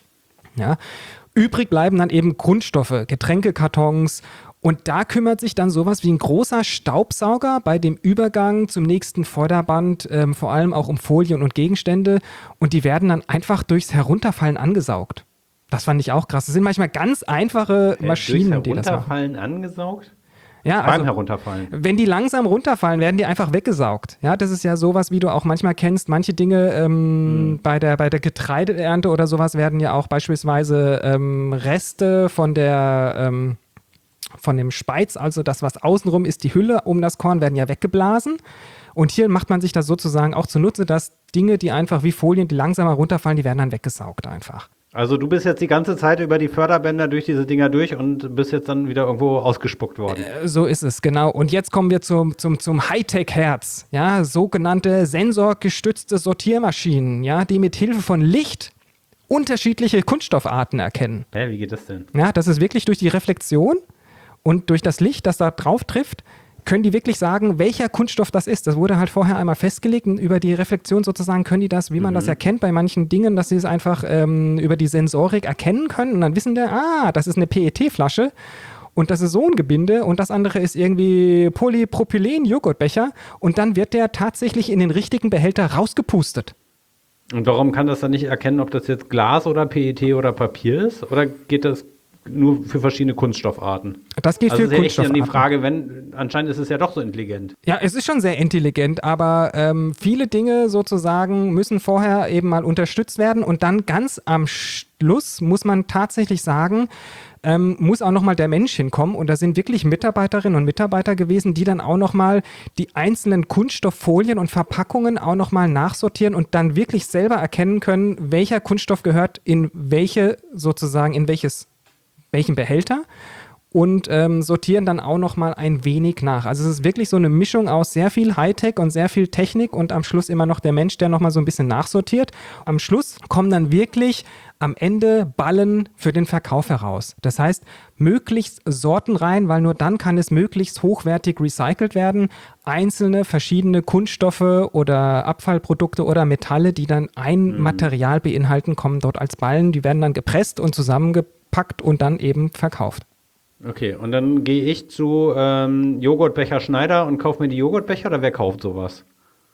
Ja. Übrig bleiben dann eben Grundstoffe, Getränkekartons. Und da kümmert sich dann sowas wie ein großer Staubsauger bei dem Übergang zum nächsten Förderband, ähm, vor allem auch um Folien und Gegenstände. Und die werden dann einfach durchs Herunterfallen angesaugt. Das fand ich auch krass. Das sind manchmal ganz einfache
äh,
Maschinen, die das machen.
Herunterfallen angesaugt?
Ja,
Beim
also,
Herunterfallen.
Wenn die langsam runterfallen, werden die einfach weggesaugt. Ja, das ist ja sowas, wie du auch manchmal kennst. Manche Dinge ähm, mhm. bei der, bei der Getreideernte oder sowas werden ja auch beispielsweise ähm, Reste von der... Ähm, von dem Speiz, also das, was außenrum ist, die Hülle um das Korn, werden ja weggeblasen. Und hier macht man sich das sozusagen auch zunutze, dass Dinge, die einfach wie Folien, die langsamer runterfallen, die werden dann weggesaugt einfach.
Also du bist jetzt die ganze Zeit über die Förderbänder durch diese Dinger durch und bist jetzt dann wieder irgendwo ausgespuckt worden.
Äh, so ist es, genau. Und jetzt kommen wir zum, zum, zum Hightech-Herz. Ja, sogenannte sensorgestützte Sortiermaschinen, ja, die mit Hilfe von Licht unterschiedliche Kunststoffarten erkennen.
Hä, wie geht das denn?
Ja, das ist wirklich durch die Reflexion und durch das Licht, das da drauf trifft, können die wirklich sagen, welcher Kunststoff das ist. Das wurde halt vorher einmal festgelegt und über die Reflexion sozusagen können die das, wie man mhm. das erkennt bei manchen Dingen, dass sie es einfach ähm, über die Sensorik erkennen können und dann wissen die, ah, das ist eine P E T-Flasche und das ist so ein Gebinde und das andere ist irgendwie Polypropylen-Joghurtbecher und dann wird der tatsächlich in den richtigen Behälter rausgepustet.
Und warum kann das dann nicht erkennen, ob das jetzt Glas oder P E T oder Papier ist? Oder geht das nur für verschiedene Kunststoffarten?
Das geht
also
für Kunststoffarten.
Also die Frage, wenn, anscheinend ist es ja doch so intelligent.
Ja, es ist schon sehr intelligent, aber ähm, viele Dinge sozusagen müssen vorher eben mal unterstützt werden und dann ganz am Schluss muss man tatsächlich sagen, ähm, muss auch nochmal der Mensch hinkommen und da sind wirklich Mitarbeiterinnen und Mitarbeiter gewesen, die dann auch nochmal die einzelnen Kunststofffolien und Verpackungen auch nochmal nachsortieren und dann wirklich selber erkennen können, welcher Kunststoff gehört in welche sozusagen, in welches welchen Behälter und ähm, sortieren dann auch noch mal ein wenig nach. Also es ist wirklich so eine Mischung aus sehr viel Hightech und sehr viel Technik und am Schluss immer noch der Mensch, der noch mal so ein bisschen nachsortiert. Am Schluss kommen dann wirklich am Ende Ballen für den Verkauf heraus. Das heißt, möglichst sortenrein, weil nur dann kann es möglichst hochwertig recycelt werden. Einzelne verschiedene Kunststoffe oder Abfallprodukte oder Metalle, die dann ein mhm. Material beinhalten, kommen dort als Ballen. Die werden dann gepresst und zusammengepackt packt und dann eben verkauft.
Okay, und dann gehe ich zu ähm, Joghurtbecher Schneider und kaufe mir die Joghurtbecher oder wer kauft sowas?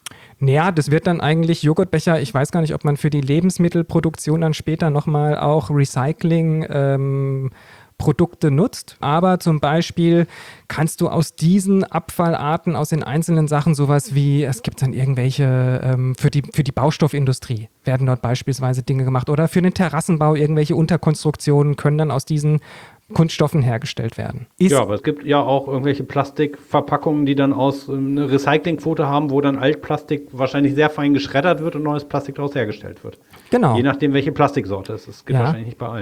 Naja, das wird dann eigentlich Joghurtbecher, ich weiß gar nicht, ob man für die Lebensmittelproduktion dann später nochmal auch Recycling ähm, Produkte nutzt, aber zum Beispiel kannst du aus diesen Abfallarten, aus den einzelnen Sachen sowas wie, es gibt dann irgendwelche, ähm, für die, für die Baustoffindustrie werden dort beispielsweise Dinge gemacht oder für den Terrassenbau irgendwelche Unterkonstruktionen können dann aus diesen Kunststoffen hergestellt werden. Ist
ja, aber es gibt ja auch irgendwelche Plastikverpackungen, die dann aus ähm, eine Recyclingquote haben, wo dann Altplastik wahrscheinlich sehr fein geschreddert wird und neues Plastik daraus hergestellt wird.
Genau.
Je nachdem, welche Plastiksorte es ist. Das geht
ja.
wahrscheinlich nicht bei allen.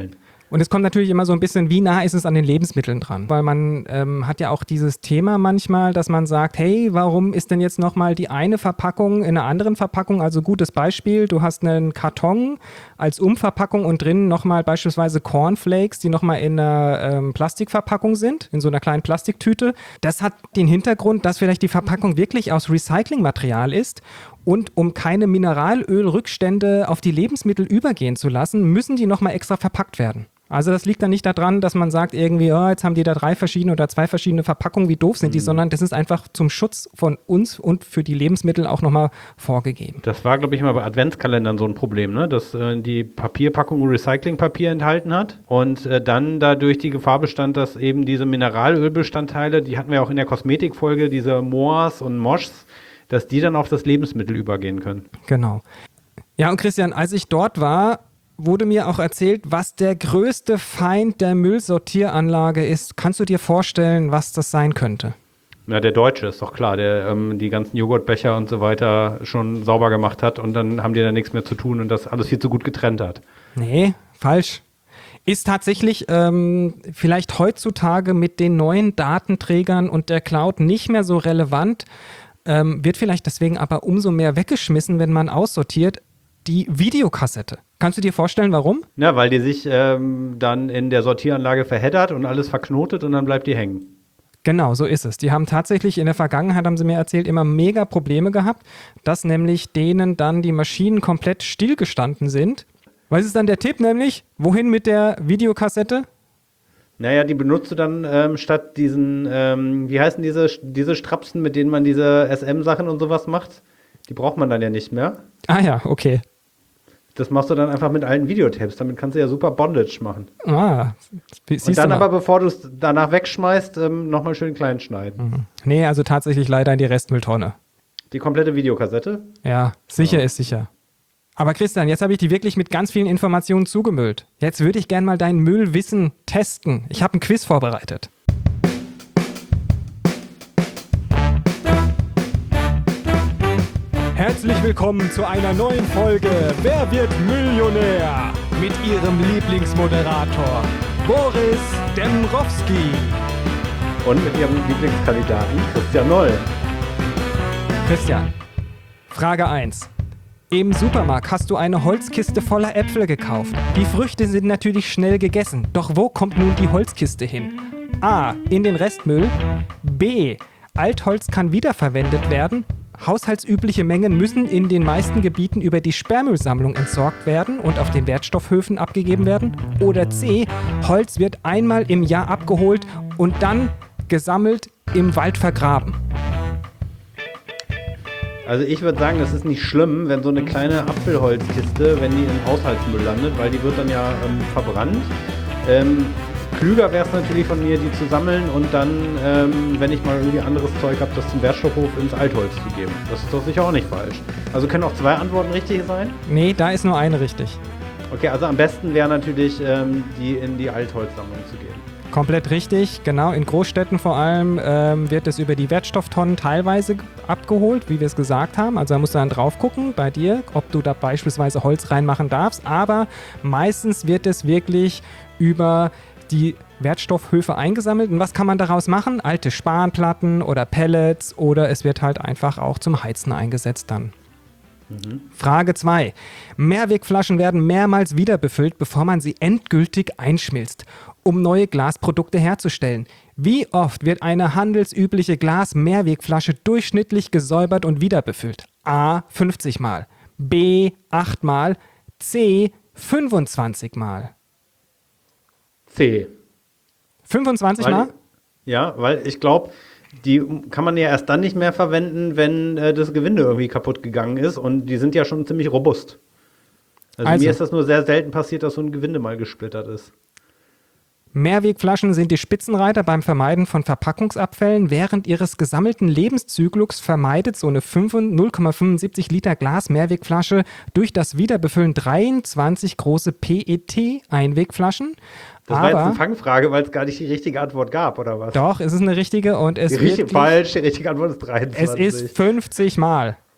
Und es kommt natürlich immer so ein bisschen, wie nah ist es an den Lebensmitteln dran? Weil man ähm, hat ja auch dieses Thema manchmal, dass man sagt, hey, warum ist denn jetzt nochmal die eine Verpackung in einer anderen Verpackung? Also gutes Beispiel, du hast einen Karton als Umverpackung und drin nochmal beispielsweise Cornflakes, die nochmal in einer ähm, Plastikverpackung sind, in so einer kleinen Plastiktüte. Das hat den Hintergrund, dass vielleicht die Verpackung wirklich aus Recyclingmaterial ist. Und um keine Mineralölrückstände auf die Lebensmittel übergehen zu lassen, müssen die nochmal extra verpackt werden. Also das liegt dann nicht daran, dass man sagt irgendwie, oh, jetzt haben die da drei verschiedene oder zwei verschiedene Verpackungen, wie doof sind die, mhm. sondern das ist einfach zum Schutz von uns und für die Lebensmittel auch nochmal vorgegeben.
Das war, glaube ich, mal bei Adventskalendern so ein Problem, ne? Dass äh, die Papierpackung Recyclingpapier enthalten hat und äh, dann dadurch die Gefahr bestand, dass eben diese Mineralölbestandteile, die hatten wir auch in der Kosmetikfolge, diese Moas und Moschs, dass die dann auf das Lebensmittel übergehen können.
Genau. Ja, und Christian, als ich dort war, wurde mir auch erzählt, was der größte Feind der Müllsortieranlage ist. Kannst du dir vorstellen, was das sein könnte?
Na, der Deutsche ist doch klar, der ähm, die ganzen Joghurtbecher und so weiter schon sauber gemacht hat und dann haben die da nichts mehr zu tun und das alles viel zu gut getrennt hat.
Nee, falsch. Ist tatsächlich ähm, vielleicht heutzutage mit den neuen Datenträgern und der Cloud nicht mehr so relevant, ähm, wird vielleicht deswegen aber umso mehr weggeschmissen, wenn man aussortiert, die Videokassette. Kannst du dir vorstellen, warum?
Ja, weil die sich ähm, dann in der Sortieranlage verheddert und alles verknotet und dann bleibt die hängen.
Genau, so ist es. Die haben tatsächlich in der Vergangenheit, haben sie mir erzählt, immer mega Probleme gehabt, dass nämlich denen dann die Maschinen komplett stillgestanden sind. Was ist dann der Tipp nämlich? Wohin mit der Videokassette?
Naja, die benutzt du dann ähm, statt diesen, ähm, wie heißen diese, diese Strapsen, mit denen man diese S M-Sachen und sowas macht? Die braucht man dann ja nicht mehr.
Ah ja, okay.
Das machst du dann einfach mit alten Videotapes. Damit kannst du ja super Bondage machen.
Ah, siehst
und dann
du
aber, bevor du es danach wegschmeißt, ähm, nochmal schön klein schneiden.
Mhm. Nee, also tatsächlich leider in die Restmülltonne.
Die komplette Videokassette?
Ja, sicher
ja.
ist sicher. Aber Christian, jetzt habe ich die wirklich mit ganz vielen Informationen zugemüllt. Jetzt würde ich gerne mal dein Müllwissen testen. Ich habe ein Quiz vorbereitet. Herzlich willkommen zu einer neuen Folge Wer wird Millionär? Mit Ihrem Lieblingsmoderator Boris Dembrowski.
Und mit Ihrem Lieblingskandidaten Christian Noll.
Christian, Frage eins. Im Supermarkt hast du eine Holzkiste voller Äpfel gekauft. Die Früchte sind natürlich schnell gegessen. Doch wo kommt nun die Holzkiste hin? A. In den Restmüll. B. Altholz kann wiederverwendet werden. Haushaltsübliche Mengen müssen in den meisten Gebieten über die Sperrmüllsammlung entsorgt werden und auf den Wertstoffhöfen abgegeben werden. Oder C. Holz wird einmal im Jahr abgeholt und dann gesammelt im Wald vergraben.
Also ich würde sagen, das ist nicht schlimm, wenn so eine kleine Apfelholzkiste, wenn die im Haushaltsmüll landet, weil die wird dann ja ähm, verbrannt. Ähm, klüger wäre es natürlich von mir, die zu sammeln und dann, ähm, wenn ich mal irgendwie anderes Zeug habe, das zum Wertstoffhof ins Altholz zu geben. Das ist doch sicher auch nicht falsch. Also können auch zwei Antworten richtig sein?
Nee, da ist nur eine richtig.
Okay, also am besten wäre natürlich, ähm, die in die Altholzsammlung zu geben.
Komplett richtig, genau. In Großstädten vor allem ähm, wird es über die Wertstofftonnen teilweise abgeholt, wie wir es gesagt haben. Also da musst du dann drauf gucken bei dir, ob du da beispielsweise Holz reinmachen darfst. Aber meistens wird es wirklich über die Wertstoffhöfe eingesammelt. Und was kann man daraus machen? Alte Spanplatten oder Pellets oder es wird halt einfach auch zum Heizen eingesetzt dann. Mhm. Frage zwei. Mehrwegflaschen werden mehrmals wieder befüllt, bevor man sie endgültig einschmilzt, um neue Glasprodukte herzustellen. Wie oft wird eine handelsübliche Glas-Mehrwegflasche durchschnittlich gesäubert und wieder befüllt? A. fünfzig Mal, B. acht Mal, C. fünfundzwanzig Mal.
C.
fünfundzwanzig
weil,
Mal?
Ja, weil ich glaube, die kann man ja erst dann nicht mehr verwenden, wenn äh, das Gewinde irgendwie kaputt gegangen ist und die sind ja schon ziemlich robust. Also, also mir ist das nur sehr selten passiert, dass so ein Gewinde mal gesplittert ist.
Mehrwegflaschen sind die Spitzenreiter beim Vermeiden von Verpackungsabfällen. Während ihres gesammelten Lebenszyklus vermeidet so eine null Komma fünfundsiebzig Liter Glas-Mehrwegflasche durch das Wiederbefüllen dreiundzwanzig große P E T-Einwegflaschen.
Das war jetzt eine Fangfrage, weil es gar nicht die richtige Antwort gab, oder was?
Doch, es ist eine richtige und es
die
ist
richtige falsch, die richtige Antwort ist dreiundzwanzig.
Es ist fünfzig Mal.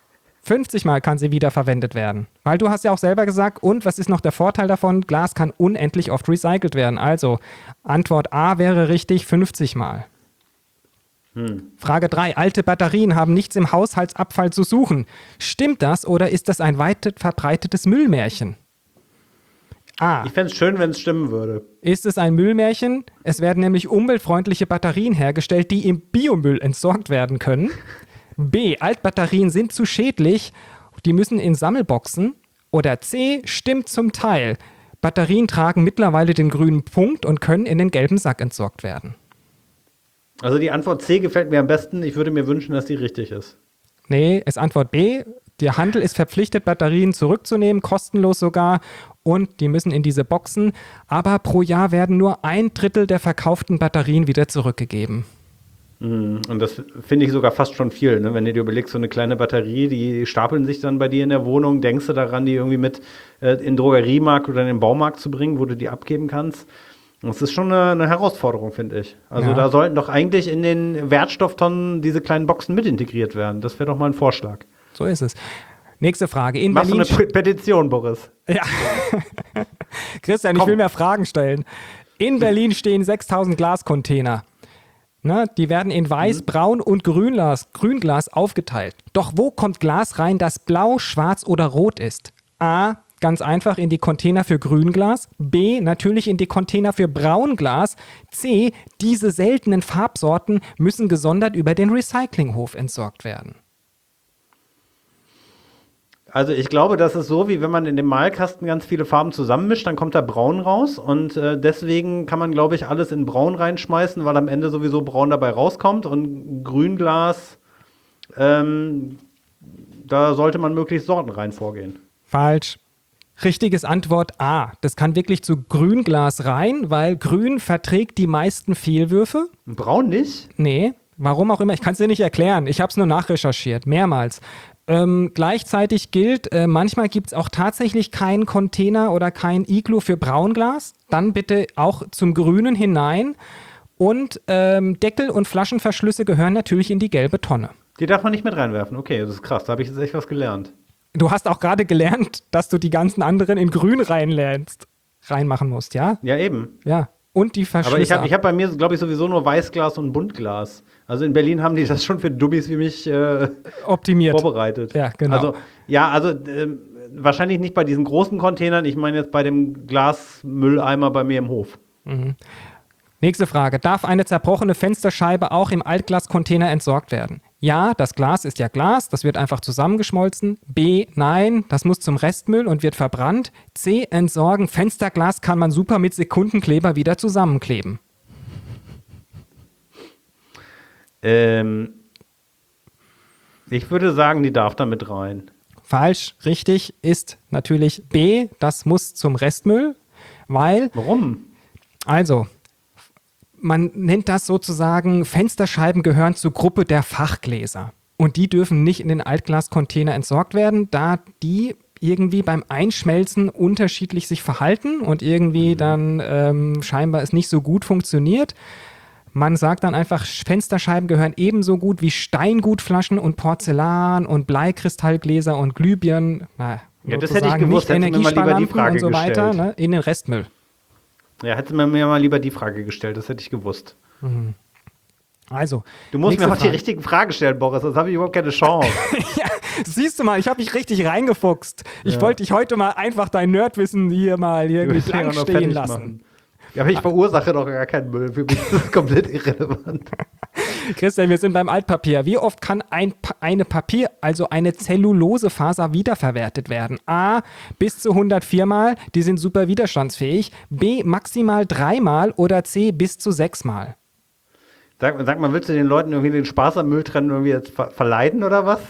fünfzig Mal kann sie wiederverwendet werden. Weil du hast ja auch selber gesagt, und was ist noch der Vorteil davon? Glas kann unendlich oft recycelt werden. Also Antwort A wäre richtig, fünfzig Mal. Hm. Frage drei. Alte Batterien haben nichts im Haushaltsabfall zu suchen. Stimmt das oder ist das ein weit verbreitetes Müllmärchen? A.
Ich fände es schön, wenn es stimmen würde.
Ist es ein Müllmärchen? Es werden nämlich umweltfreundliche Batterien hergestellt, die im Biomüll entsorgt werden können. B. Altbatterien sind zu schädlich, die müssen in Sammelboxen. Oder C. Stimmt zum Teil. Batterien tragen mittlerweile den grünen Punkt und können in den gelben Sack entsorgt werden.
Also die Antwort C gefällt mir am besten. Ich würde mir wünschen, dass die richtig ist.
Nee, ist Antwort B. Der Handel ist verpflichtet, Batterien zurückzunehmen, kostenlos sogar. Und die müssen in diese Boxen. Aber pro Jahr werden nur ein Drittel der verkauften Batterien wieder zurückgegeben.
Und das finde ich sogar fast schon viel, ne? Wenn du dir überlegst, so eine kleine Batterie, die stapeln sich dann bei dir in der Wohnung. Denkst du daran, die irgendwie mit äh, in den Drogeriemarkt oder in den Baumarkt zu bringen, wo du die abgeben kannst? Das ist schon eine, eine Herausforderung, finde ich. Also
ja.
Da sollten doch eigentlich in den Wertstofftonnen diese kleinen Boxen mit integriert werden. Das wäre doch mal ein Vorschlag.
So ist es. Nächste Frage. In
Machst
Berlin
du eine P- Petition, Boris?
Ja. Christian, Komm. Ich will mehr Fragen stellen. In Berlin stehen sechstausend Glascontainer. Ne, die werden in Weiß, mhm. Braun und Grünglas, Grünglas aufgeteilt. Doch wo kommt Glas rein, das blau, schwarz oder rot ist? A. Ganz einfach in die Container für Grünglas. B. Natürlich in die Container für Braunglas. C. Diese seltenen Farbsorten müssen gesondert über den Recyclinghof entsorgt werden.
Also ich glaube, das ist so, wie wenn man in dem Malkasten ganz viele Farben zusammenmischt, dann kommt da Braun raus und äh, deswegen kann man, glaube ich, alles in Braun reinschmeißen, weil am Ende sowieso Braun dabei rauskommt und Grünglas, ähm, da sollte man möglichst Sorten rein vorgehen.
Falsch. Richtiges Antwort A. Das kann wirklich zu Grünglas rein, weil Grün verträgt die meisten Fehlwürfe.
Braun nicht?
Nee, warum auch immer. Ich kann es dir nicht erklären. Ich habe es nur nachrecherchiert, mehrmals. Ähm, gleichzeitig gilt, äh, manchmal gibt es auch tatsächlich keinen Container oder kein Iglu für Braunglas. Dann bitte auch zum Grünen hinein. Und ähm, Deckel und Flaschenverschlüsse gehören natürlich in die gelbe Tonne.
Die darf man nicht mit reinwerfen. Okay, das ist krass. Da habe ich jetzt echt was gelernt.
Du hast auch gerade gelernt, dass du die ganzen anderen in Grün reinlernst, reinmachen musst, ja?
Ja, eben.
Ja. Und die Verschlüsse.
Aber ich habe ich hab bei mir, glaube ich, sowieso nur Weißglas und Buntglas. Also in Berlin haben die das schon für Dummies wie mich äh,
optimiert.
Vorbereitet.
Ja, genau.
Also, ja, also äh, wahrscheinlich nicht bei diesen großen Containern. Ich meine jetzt bei dem Glasmülleimer bei mir im Hof.
Mhm. Nächste Frage. Darf eine zerbrochene Fensterscheibe auch im Altglascontainer entsorgt werden? Ja, das Glas ist ja Glas, das wird einfach zusammengeschmolzen. B, nein, das muss zum Restmüll und wird verbrannt. C, entsorgen. Fensterglas kann man super mit Sekundenkleber wieder zusammenkleben.
Ähm, ich würde sagen, die darf da mit rein.
Falsch, richtig ist natürlich B, das muss zum Restmüll, weil...
Warum?
Also... Man nennt das sozusagen, Fensterscheiben gehören zur Gruppe der Fachgläser. Und die dürfen nicht in den Altglascontainer entsorgt werden, da die irgendwie beim Einschmelzen unterschiedlich sich verhalten und irgendwie dann ähm, scheinbar es nicht so gut funktioniert. Man sagt dann einfach, Fensterscheiben gehören ebenso gut wie Steingutflaschen und Porzellan und Bleikristallgläser und Glühbirnen. Na,
ja, das hätte ich gewusst,
nicht
hätte mir mal lieber die
Energiesparlampen
Frage
und so weiter,
gestellt.
ne, in den Restmüll.
Ja, hätte man mir mal lieber die Frage gestellt, das hätte ich gewusst.
Mhm. Also,
du musst mir auch
Frage.
die richtigen Fragen stellen, Boris, sonst habe ich überhaupt keine Chance.
Ja, siehst du mal, ich habe mich richtig reingefuchst. Ich
ja.
wollte dich heute mal einfach dein Nerdwissen hier mal irgendwie blank stehen lassen.
Machen. Ja, aber ich verursache doch gar keinen Müll. Für mich ist das komplett irrelevant.
Christian, wir sind beim Altpapier. Wie oft kann ein, eine Papier, also eine Zellulosefaser, wiederverwertet werden? A, bis zu hundertvier Mal, die sind super widerstandsfähig. B, maximal dreimal oder C, bis zu sechsmal.
Sag, sag mal, willst du den Leuten irgendwie den Spaß am Mülltrennen irgendwie jetzt ver- verleiden oder was?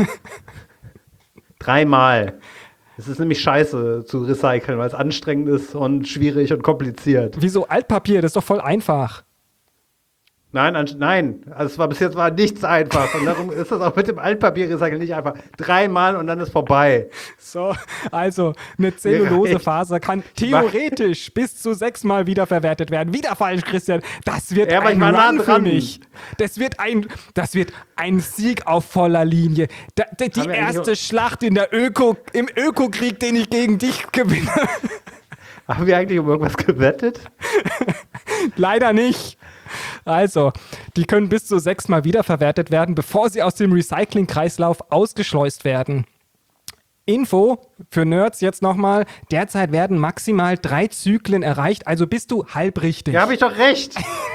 Dreimal. Es ist nämlich scheiße zu recyceln, weil es anstrengend ist und schwierig und kompliziert.
Wieso Altpapier? Das ist doch voll einfach.
Nein, an, nein. Also es war bis jetzt war nichts einfach. Und darum ist das auch mit dem Altpapierrecyceln nicht einfach. Dreimal und dann ist vorbei.
So, also eine Zellulosefaser kann theoretisch bis zu sechsmal wiederverwertet werden. Wieder falsch, Christian. Das wird
Ja, aber
ein
ich war nah
Run für
dran.
mich. Das wird ein, das wird ein Sieg auf voller Linie. Da, da, die
Haben wir
erste
eigentlich-
Schlacht in der Öko, im Ökokrieg, den ich gegen dich gewinne.
Haben wir eigentlich um irgendwas gewettet?
Leider nicht. Also, die können bis zu sechsmal wiederverwertet werden, bevor sie aus dem Recyclingkreislauf ausgeschleust werden. Info für Nerds jetzt nochmal. Derzeit werden maximal drei Zyklen erreicht, also bist du halb richtig.
Ja, habe ich doch recht.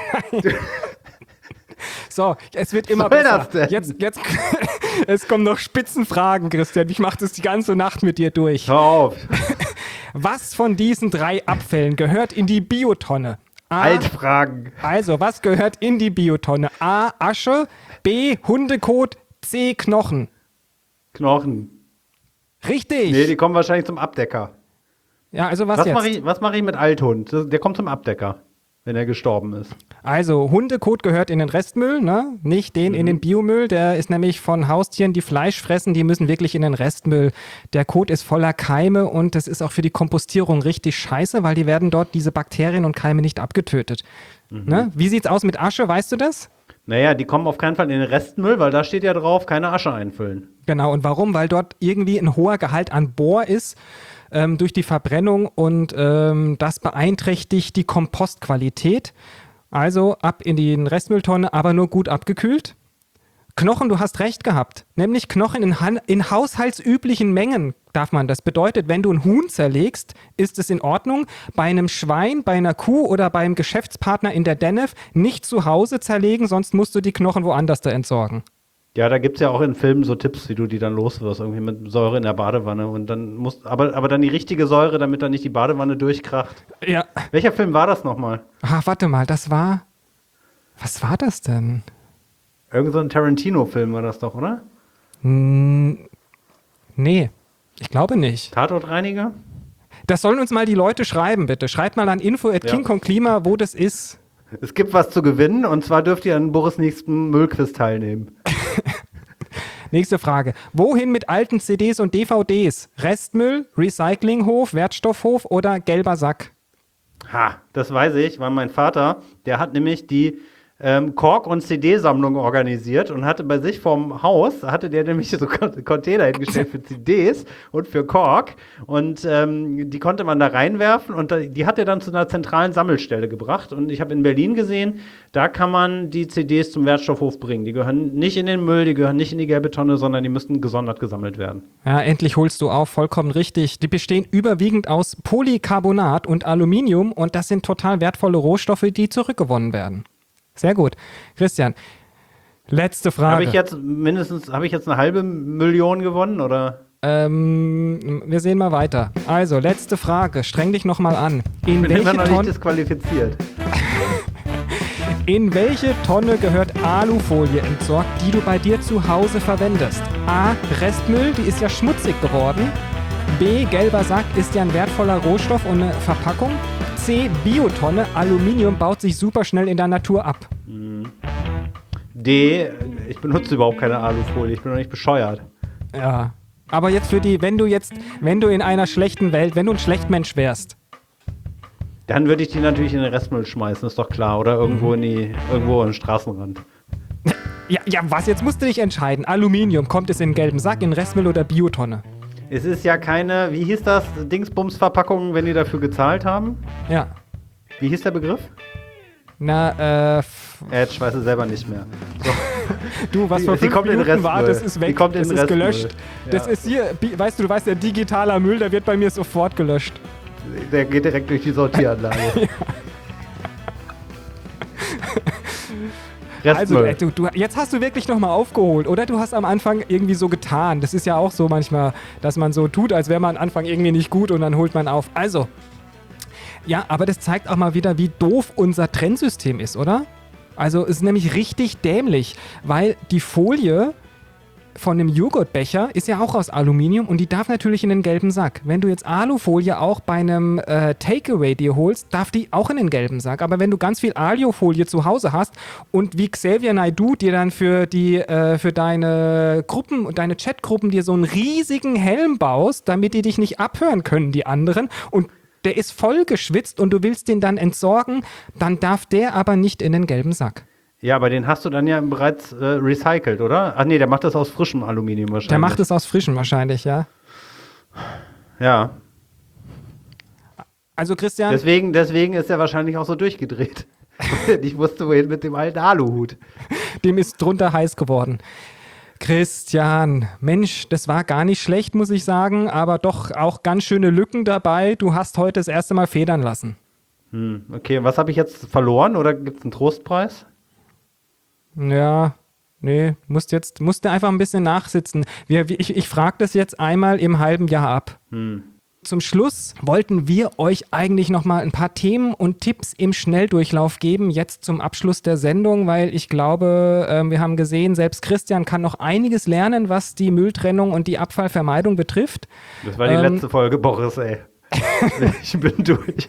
So, es wird immer
Was soll
besser.
das denn?
Jetzt, jetzt, es kommen noch Spitzenfragen, Christian. Ich mache das die ganze Nacht mit dir durch.
Hör auf.
Was von diesen drei Abfällen gehört in die Biotonne? A,
Altfragen.
Also, was gehört in die Biotonne? A, Asche, B, Hundekot, C, Knochen.
Knochen.
Richtig.
Nee, die kommen wahrscheinlich zum Abdecker.
Ja, also was,
Was
jetzt?
mache ich, was mach ich mit Althund? Das- Der kommt zum Abdecker, wenn er gestorben ist.
Also, Hundekot gehört in den Restmüll, ne? Nicht den in den Biomüll. Der ist nämlich von Haustieren, die Fleisch fressen, die müssen wirklich in den Restmüll. Der Kot ist voller Keime und das ist auch für die Kompostierung richtig scheiße, weil die werden dort diese Bakterien und Keime nicht abgetötet. Ne? Wie sieht's aus mit Asche, weißt du das?
Naja, die kommen auf keinen Fall in den Restmüll, weil da steht ja drauf, keine Asche einfüllen.
Genau, und warum? Weil dort irgendwie ein hoher Gehalt an Bohr ist ähm, durch die Verbrennung und ähm, das beeinträchtigt die Kompostqualität. Also ab in die Restmülltonne, aber nur gut abgekühlt. Knochen, du hast recht gehabt. Nämlich Knochen in, Han- in haushaltsüblichen Mengen darf man. Das bedeutet, wenn du ein Huhn zerlegst, ist es in Ordnung. Bei einem Schwein, bei einer Kuh oder beim Geschäftspartner in der D E N F nicht zu Hause zerlegen, sonst musst du die Knochen woanders da entsorgen.
Ja, da gibt es ja auch in Filmen so Tipps, wie du die dann loswirst, irgendwie mit Säure in der Badewanne. Und dann musst, aber, aber dann die richtige Säure, damit dann nicht die Badewanne durchkracht.
Ja.
Welcher Film war das nochmal?
Ah, warte mal, das war. Was war das denn?
Irgend so ein Tarantino-Film war das doch, oder?
Hm, nee, ich glaube nicht.
Tatortreiniger?
Das sollen uns mal die Leute schreiben, bitte. Schreibt mal an info at
Ja.
king kong klima, wo das ist.
Es gibt was zu gewinnen und zwar dürft ihr an Boris nächsten Müllquiz teilnehmen.
Nächste Frage. Wohin mit alten C Ds und D V Ds? Restmüll, Recyclinghof, Wertstoffhof oder gelber Sack?
Ha, das weiß ich, weil mein Vater, der hat nämlich die ähm, Kork- und C D-Sammlung organisiert und hatte bei sich vorm Haus, hatte der nämlich so Con- Container hingestellt für C Ds und für Kork und ähm, die konnte man da reinwerfen und da, die hat er dann zu einer zentralen Sammelstelle gebracht und ich habe in Berlin gesehen, da kann man die C Ds zum Wertstoffhof bringen. Die gehören nicht in den Müll, die gehören nicht in die gelbe Tonne, sondern die müssten gesondert gesammelt werden.
Ja, endlich holst du auf, vollkommen richtig. Die bestehen überwiegend aus Polycarbonat und Aluminium und das sind total wertvolle Rohstoffe, die zurückgewonnen werden. Sehr gut. Christian, letzte Frage.
Habe ich jetzt mindestens, habe ich jetzt eine halbe Million gewonnen oder?
Ähm, wir sehen mal weiter. Also, letzte Frage. Streng dich nochmal an. In
Ich bin immer
welche,
noch nicht
Ton
disqualifiziert.
in welche Tonne gehört Alufolie entsorgt, die du bei dir zu Hause verwendest? A. Restmüll, die ist ja schmutzig geworden. B. Gelber Sack ist ja ein wertvoller Rohstoff und eine Verpackung. C. Biotonne, Aluminium baut sich super schnell in der Natur ab.
D, ich benutze überhaupt keine Alufolie, ich bin doch nicht bescheuert.
Ja. Aber jetzt für die, wenn du jetzt, wenn du in einer schlechten Welt, wenn du ein Schlechtmensch wärst,
Dann würde ich die natürlich in den Restmüll schmeißen, ist doch klar. Oder irgendwo in die, irgendwo an den Straßenrand.
Ja, ja, was? Jetzt musst du dich entscheiden. Aluminium, kommt es in den gelben Sack, in Restmüll oder Biotonne?
Es ist ja keine, wie hieß das, Dingsbums-Verpackung, wenn die dafür gezahlt haben?
Ja.
Wie hieß der Begriff?
Na, äh, f-
Äh, ich weiß es selber nicht mehr. So.
du, was vor
Die
fünf
kommt in den
Minuten war,
Restmüll.
das ist
Die
weg,
kommt in
das
den
ist
Restmüll.
gelöscht. Das
Ja.
ist hier, bi- weißt du, du weißt, der digitaler Müll, der wird bei mir sofort gelöscht.
Der geht direkt durch die Sortieranlage.
Also,
Restmüll.
äh, du, du, jetzt hast du wirklich nochmal aufgeholt, oder? Du hast am Anfang irgendwie so getan. Das ist ja auch so manchmal, dass man so tut, als wäre man am Anfang irgendwie nicht gut und dann holt man auf. Also, ja, aber das zeigt auch mal wieder, wie doof unser Trennsystem ist, oder? Also, es ist nämlich richtig dämlich, weil die Folie von einem Joghurtbecher ist ja auch aus Aluminium und die darf natürlich in den gelben Sack. Wenn du jetzt Alufolie auch bei einem äh, Takeaway dir holst, darf die auch in den gelben Sack. Aber wenn du ganz viel Alufolie zu Hause hast und wie Xavier Naidoo dir dann für die äh, für deine Gruppen und deine Chatgruppen dir so einen riesigen Helm baust, damit die dich nicht abhören können, die anderen, und der ist voll geschwitzt und du willst den dann entsorgen, dann darf der aber nicht in den gelben Sack.
Ja, aber den hast du dann ja bereits äh, recycelt, oder? Ach nee, der macht das aus frischem Aluminium wahrscheinlich.
Der macht es aus frischem wahrscheinlich, ja.
Ja.
Also Christian...
Deswegen, deswegen ist er wahrscheinlich auch so durchgedreht. Ich wusste, wohin mit dem alten Aluhut.
Dem ist drunter heiß geworden. Christian, Mensch, das war gar nicht schlecht, muss ich sagen, aber doch auch ganz schöne Lücken dabei. Du hast heute das erste Mal federn lassen.
Hm, okay, was habe ich jetzt verloren oder gibt es einen Trostpreis?
Ja, nee, musst jetzt, musst du einfach ein bisschen nachsitzen. Wir, ich ich frage das jetzt einmal im halben Jahr ab.
Hm.
Zum Schluss wollten wir euch eigentlich noch mal ein paar Themen und Tipps im Schnelldurchlauf geben, jetzt zum Abschluss der Sendung, weil ich glaube, äh, wir haben gesehen, selbst Christian kann noch einiges lernen, was die Mülltrennung und die Abfallvermeidung betrifft.
Das war die
ähm,
letzte Folge, Boris, ey. Ich bin durch.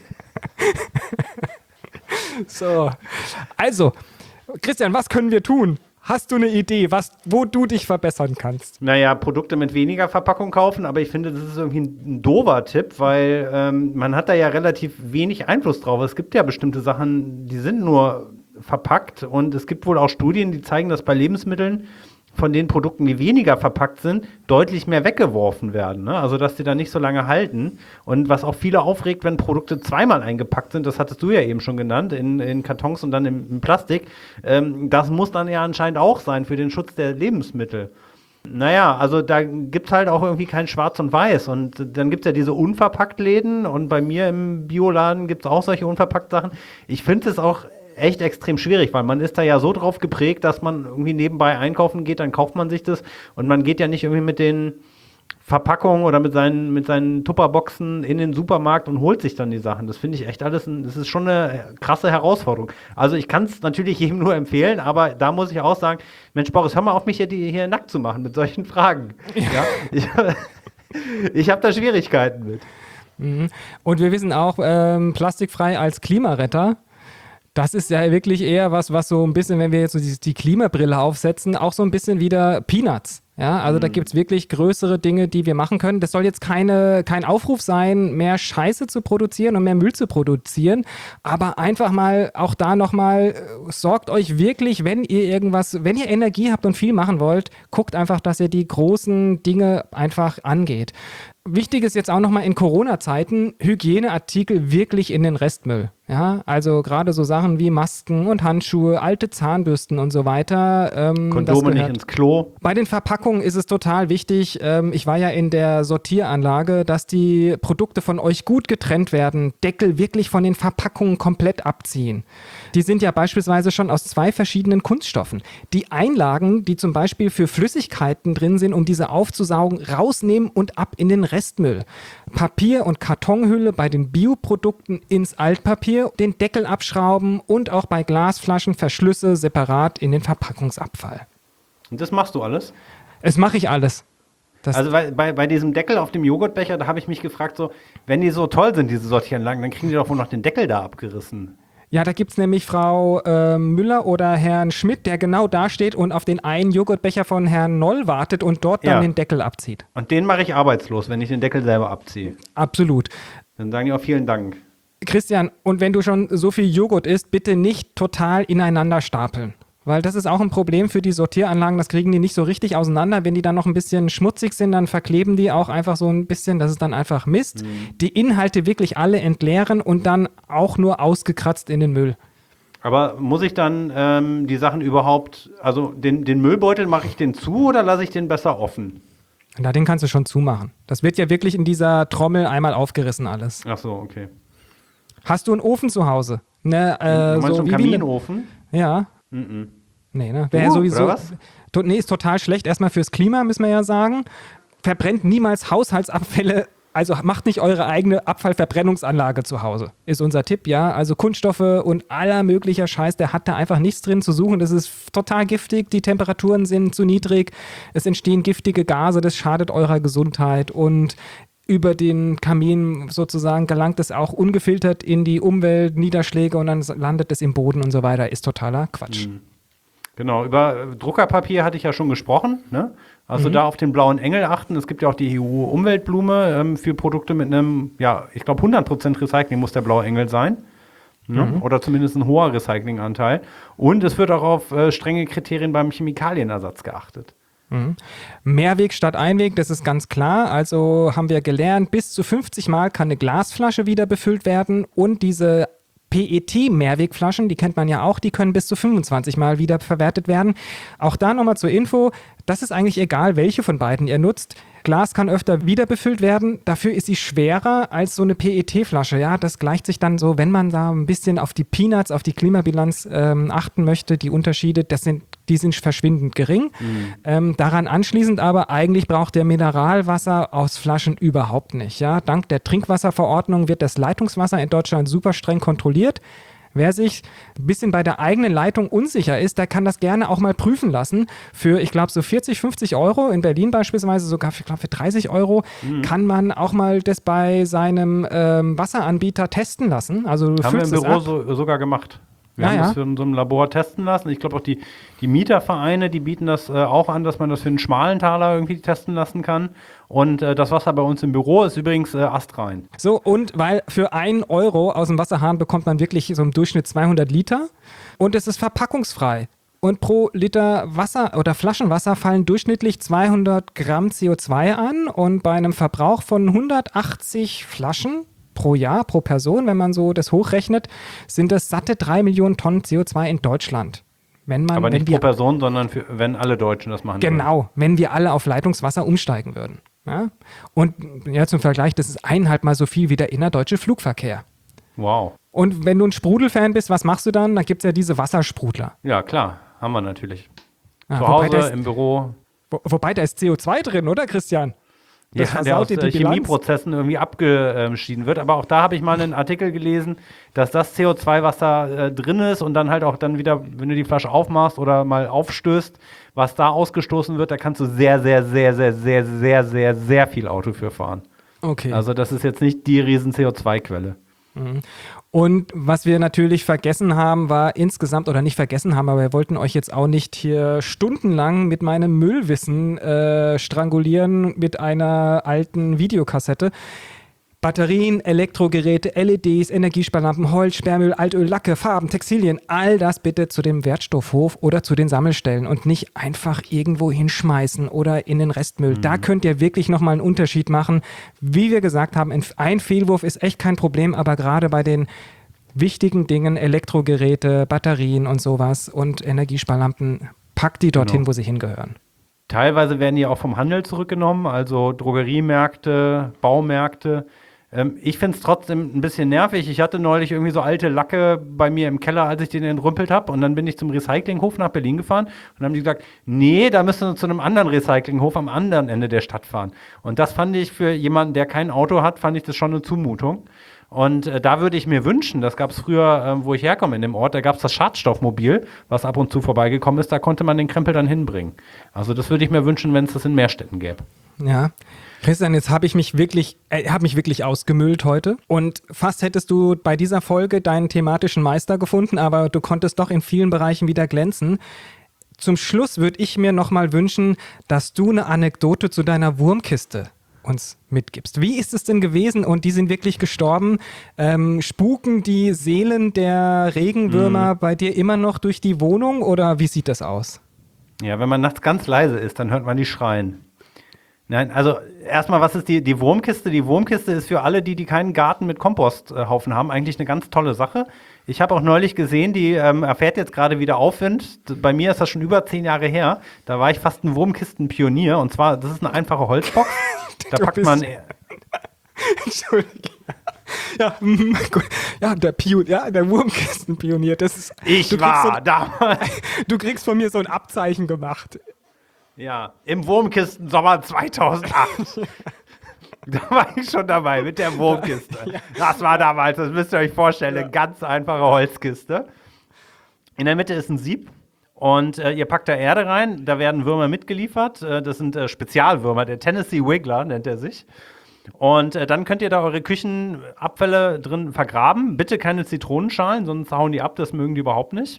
So, also, Christian, was können wir tun? Hast du eine Idee, was, wo du dich verbessern kannst?
Naja, Produkte mit weniger Verpackung kaufen, aber ich finde, das ist irgendwie ein, ein doofer Tipp, weil ähm, man hat da ja relativ wenig Einfluss drauf. Es gibt ja bestimmte Sachen, die sind nur verpackt und es gibt wohl auch Studien, die zeigen, dass bei Lebensmitteln von den Produkten, die weniger verpackt sind, deutlich mehr weggeworfen werden. Ne? Also, dass die da nicht so lange halten. Und was auch viele aufregt, wenn Produkte zweimal eingepackt sind, das hattest du ja eben schon genannt, in, in Kartons und dann im, im Plastik, ähm, das muss dann ja anscheinend auch sein für den Schutz der Lebensmittel. Naja, also da gibt es halt auch irgendwie kein Schwarz und Weiß. Und dann gibt es ja diese Unverpackt-Läden und bei mir im Bioladen gibt es auch solche Unverpackt-Sachen. Ich finde es auch echt extrem schwierig, weil man ist da ja so drauf geprägt, dass man irgendwie nebenbei einkaufen geht, dann kauft man sich das und man geht ja nicht irgendwie mit den Verpackungen oder mit seinen, mit seinen Tupperboxen in den Supermarkt und holt sich dann die Sachen. Das finde ich echt alles, ein, das ist schon eine krasse Herausforderung. Also ich kann es natürlich jedem nur empfehlen, aber da muss ich auch sagen, Mensch Boris, hör mal auf, mich hier, die, hier nackt zu machen mit solchen Fragen. Ja, ich ich habe da Schwierigkeiten mit.
Mhm. Und wir wissen auch, ähm, plastikfrei als Klimaretter. Das ist ja wirklich eher was, was so ein bisschen, wenn wir jetzt so die, die Klimabrille aufsetzen, auch so ein bisschen wieder Peanuts. Ja, also mhm. da gibt es wirklich größere Dinge, die wir machen können. Das soll jetzt keine, kein Aufruf sein, mehr Scheiße zu produzieren und mehr Müll zu produzieren, aber einfach mal auch da nochmal, sorgt euch wirklich, wenn ihr irgendwas, wenn ihr Energie habt und viel machen wollt, guckt einfach, dass ihr die großen Dinge einfach angeht. Wichtig ist jetzt auch nochmal in Corona-Zeiten, Hygieneartikel wirklich in den Restmüll. Ja, also gerade so Sachen wie Masken und Handschuhe, alte Zahnbürsten und so weiter. Ähm,
Kondome nicht ins Klo.
Bei den Verpackungen ist es total wichtig, ähm, ich war ja in der Sortieranlage, dass die Produkte von euch gut getrennt werden, Deckel wirklich von den Verpackungen komplett abziehen. Die sind ja beispielsweise schon aus zwei verschiedenen Kunststoffen. Die Einlagen, die zum Beispiel für Flüssigkeiten drin sind, um diese aufzusaugen, rausnehmen und ab in den Restmüll. Papier- und Kartonhülle bei den Bioprodukten ins Altpapier, den Deckel abschrauben und auch bei Glasflaschen Verschlüsse separat in den Verpackungsabfall.
Und das machst du alles?
Das mache ich alles. Das
also bei, bei, bei diesem Deckel auf dem Joghurtbecher, da habe ich mich gefragt, so, wenn die so toll sind, diese Sortieranlagen, dann kriegen die doch wohl noch den Deckel da abgerissen.
Ja, da gibt es nämlich Frau äh, Müller oder Herrn Schmidt, der genau da steht und auf den einen Joghurtbecher von Herrn Noll wartet und dort dann
ja.
den Deckel abzieht.
Und den mache ich arbeitslos, wenn ich den Deckel selber abziehe.
Absolut.
Dann sagen die auch vielen Dank.
Christian, und wenn du schon so viel Joghurt isst, bitte nicht total ineinander stapeln. Weil das ist auch ein Problem für die Sortieranlagen, das kriegen die nicht so richtig auseinander. Wenn die dann noch ein bisschen schmutzig sind, dann verkleben die auch einfach so ein bisschen, das ist dann einfach Mist. Mhm. Die Inhalte wirklich alle entleeren und dann auch nur ausgekratzt in den Müll.
Aber muss ich dann ähm, die Sachen überhaupt, also den, den Müllbeutel, mache ich den zu oder lasse ich den besser offen?
Na, den kannst du schon zumachen. Das wird ja wirklich in dieser Trommel einmal aufgerissen alles.
Ach so, okay.
Hast du einen Ofen zu Hause? Ne, äh,
du meinst
so
einen Kaminofen?
Ne, ja.
Mhm.
Nee, ne? Wäre
uh,
sowieso.
Oder was?
To, nee, ist total schlecht. Erstmal fürs Klima, müssen wir ja sagen. Verbrennt niemals Haushaltsabfälle Also macht nicht eure eigene Abfallverbrennungsanlage zu Hause, ist unser Tipp, ja. Also Kunststoffe und aller möglicher Scheiß, der hat da einfach nichts drin zu suchen. Das ist total giftig, die Temperaturen sind zu niedrig, es entstehen giftige Gase, das schadet eurer Gesundheit und über den Kamin sozusagen gelangt es auch ungefiltert in die Umwelt, Niederschläge und dann landet es im Boden und so weiter. Ist totaler Quatsch.
Mhm. Genau, über Druckerpapier hatte ich ja schon gesprochen, ne? Also
Mhm.
da auf den blauen Engel achten. Es gibt ja auch die E U-Umweltblume ähm, für Produkte mit einem, ja, ich glaube hundert Prozent Recycling muss der blaue Engel sein. Ne?
Mhm.
Oder zumindest ein hoher Recyclinganteil. Und es wird auch auf äh, strenge Kriterien beim Chemikalienersatz geachtet.
Mhm. Mehrweg statt Einweg, das ist ganz klar. Also haben wir gelernt, bis zu fünfzig Mal kann eine Glasflasche wieder befüllt werden und diese P E T-Mehrwegflaschen, die kennt man ja auch, die können bis zu fünfundzwanzig Mal wieder verwertet werden. Auch da nochmal zur Info, das ist eigentlich egal, welche von beiden ihr nutzt. Glas kann öfter wieder befüllt werden, dafür ist sie schwerer als so eine P E T-Flasche. Ja, das gleicht sich dann so, wenn man da ein bisschen auf die Peanuts, auf die Klimabilanz ähm, achten möchte, die Unterschiede, das sind, die sind verschwindend gering. Mhm. Ähm, daran anschließend aber, eigentlich braucht der Mineralwasser aus Flaschen überhaupt nicht. Ja, dank der Trinkwasserverordnung wird das Leitungswasser in Deutschland super streng kontrolliert. Wer sich ein bisschen bei der eigenen Leitung unsicher ist, der kann das gerne auch mal prüfen lassen. Für, ich glaube, so vierzig, fünfzig Euro, in Berlin beispielsweise sogar für, glaub, für dreißig Euro, mhm. kann man auch mal das bei seinem ähm, Wasseranbieter testen lassen. Also du
haben wir im
füllst
Büro
es ab.
so, sogar gemacht. Wir
Ja,
haben
ja.
das für in so einem Labor testen lassen. Ich glaube auch die, die Mietervereine, die bieten das äh, auch an, dass man das für einen schmalen Taler irgendwie testen lassen kann. Und äh, das Wasser bei uns im Büro ist übrigens äh, astrein.
So, und weil für einen Euro aus dem Wasserhahn bekommt man wirklich so im Durchschnitt zweihundert Liter und es ist verpackungsfrei. Und pro Liter Wasser oder Flaschenwasser fallen durchschnittlich zweihundert Gramm C O zwei an und bei einem Verbrauch von hundertachtzig Flaschen pro Jahr, pro Person, wenn man so das hochrechnet, sind das satte drei Millionen Tonnen C O zwei in Deutschland. Wenn man,
Aber
wenn
nicht
wir,
pro Person, sondern für, wenn alle Deutschen das machen würden.
Genau, wenn wir alle auf Leitungswasser umsteigen würden. Ja? Und ja, zum Vergleich, das ist eineinhalb Mal so viel wie der innerdeutsche Flugverkehr.
Wow.
Und wenn du ein Sprudelfan bist, was machst du dann? Da gibt es ja diese Wassersprudler.
Ja, klar, haben wir natürlich.
Ah,
Zu
wobei da
Hause,
ist-
im Büro.
Wo, wobei, da ist C O zwei drin, oder Christian? Das
Ja, der
versaut
aus
dir
äh,
die Bilanz.
Chemieprozessen irgendwie abgeschieden wird. Aber auch da habe ich mal einen Artikel gelesen, dass das C O zwei, was da äh, drin ist und dann halt auch dann wieder, wenn du die Flasche aufmachst oder mal aufstößt, was da ausgestoßen wird, da kannst du sehr, sehr, sehr, sehr, sehr, sehr, sehr, sehr viel Auto für fahren.
Okay.
Also das ist jetzt nicht die riesen C O zwei Quelle.
Und was wir natürlich vergessen haben, war insgesamt, oder nicht vergessen haben, aber wir wollten euch jetzt auch nicht hier stundenlang mit meinem Müllwissen äh, strangulieren mit einer alten Videokassette. Batterien, Elektrogeräte, L E Ds, Energiesparlampen, Holz, Sperrmüll, Altöl, Lacke, Farben, Textilien, all das bitte zu dem Wertstoffhof oder zu den Sammelstellen und nicht einfach irgendwo hinschmeißen oder in den Restmüll. Mhm. Da könnt ihr wirklich nochmal einen Unterschied machen. Wie wir gesagt haben, ein Fehlwurf ist echt kein Problem, aber gerade bei den wichtigen Dingen, Elektrogeräte, Batterien und sowas und Energiesparlampen, packt die dorthin,
Genau.
wo sie hingehören.
Teilweise werden die auch vom Handel zurückgenommen, also Drogeriemärkte, Baumärkte. Ähm, ich finde es trotzdem ein bisschen nervig. Ich hatte neulich irgendwie so alte Lacke bei mir im Keller, als ich den entrümpelt habe. Und dann bin ich zum Recyclinghof nach Berlin gefahren. Und dann haben die gesagt, nee, da müssen wir zu einem anderen Recyclinghof am anderen Ende der Stadt fahren. Und das fand ich für jemanden, der kein Auto hat, fand ich das schon eine Zumutung. Und äh, da würde ich mir wünschen, das gab es früher, äh, wo ich herkomme in dem Ort, da gab es das Schadstoffmobil, was ab und zu vorbeigekommen ist, da konnte man den Krempel dann hinbringen. Also das würde ich mir wünschen, wenn es das in mehr Städten gäbe.
Ja. Christian, jetzt habe ich mich wirklich, äh, habe mich wirklich ausgemüllt heute und fast hättest du bei dieser Folge deinen thematischen Meister gefunden, aber du konntest doch in vielen Bereichen wieder glänzen. Zum Schluss würde ich mir nochmal wünschen, dass du eine Anekdote zu deiner Wurmkiste uns mitgibst. Wie ist es denn gewesen? Und die sind wirklich gestorben. Ähm, spuken die Seelen der Regenwürmer mhm. bei dir immer noch durch die Wohnung oder wie sieht das aus?
Ja, wenn man nachts ganz leise ist, dann hört man die schreien. Nein, also erstmal, was ist die, die Wurmkiste? Die Wurmkiste ist für alle, die, die keinen Garten mit Komposthaufen haben, eigentlich eine ganz tolle Sache. Ich habe auch neulich gesehen, die ähm, erfährt jetzt gerade wieder Aufwind. Bei mir ist das schon über zehn Jahre her. Da war ich fast ein Wurmkistenpionier. Und zwar, das ist eine einfache Holzbox. Da packt man...
Entschuldige. Ja, gut. Ja, der Pion, ja, der Wurmkistenpionier, das ist...
Ich
du
war
kriegst so,
damals...
Du kriegst von mir so ein Abzeichen gemacht.
Ja, im Wurmkisten-Sommer zweitausendacht. Da war ich schon dabei mit der Wurmkiste. Ja. Das war damals, das müsst ihr euch vorstellen, eine ganz einfache Holzkiste. In der Mitte ist ein Sieb. Und äh, ihr packt da Erde rein, da werden Würmer mitgeliefert. Äh, das sind äh, Spezialwürmer, der Tennessee Wiggler nennt er sich. Und äh, dann könnt ihr da eure Küchenabfälle drin vergraben. Bitte keine Zitronenschalen, sonst hauen die ab, das mögen die überhaupt nicht.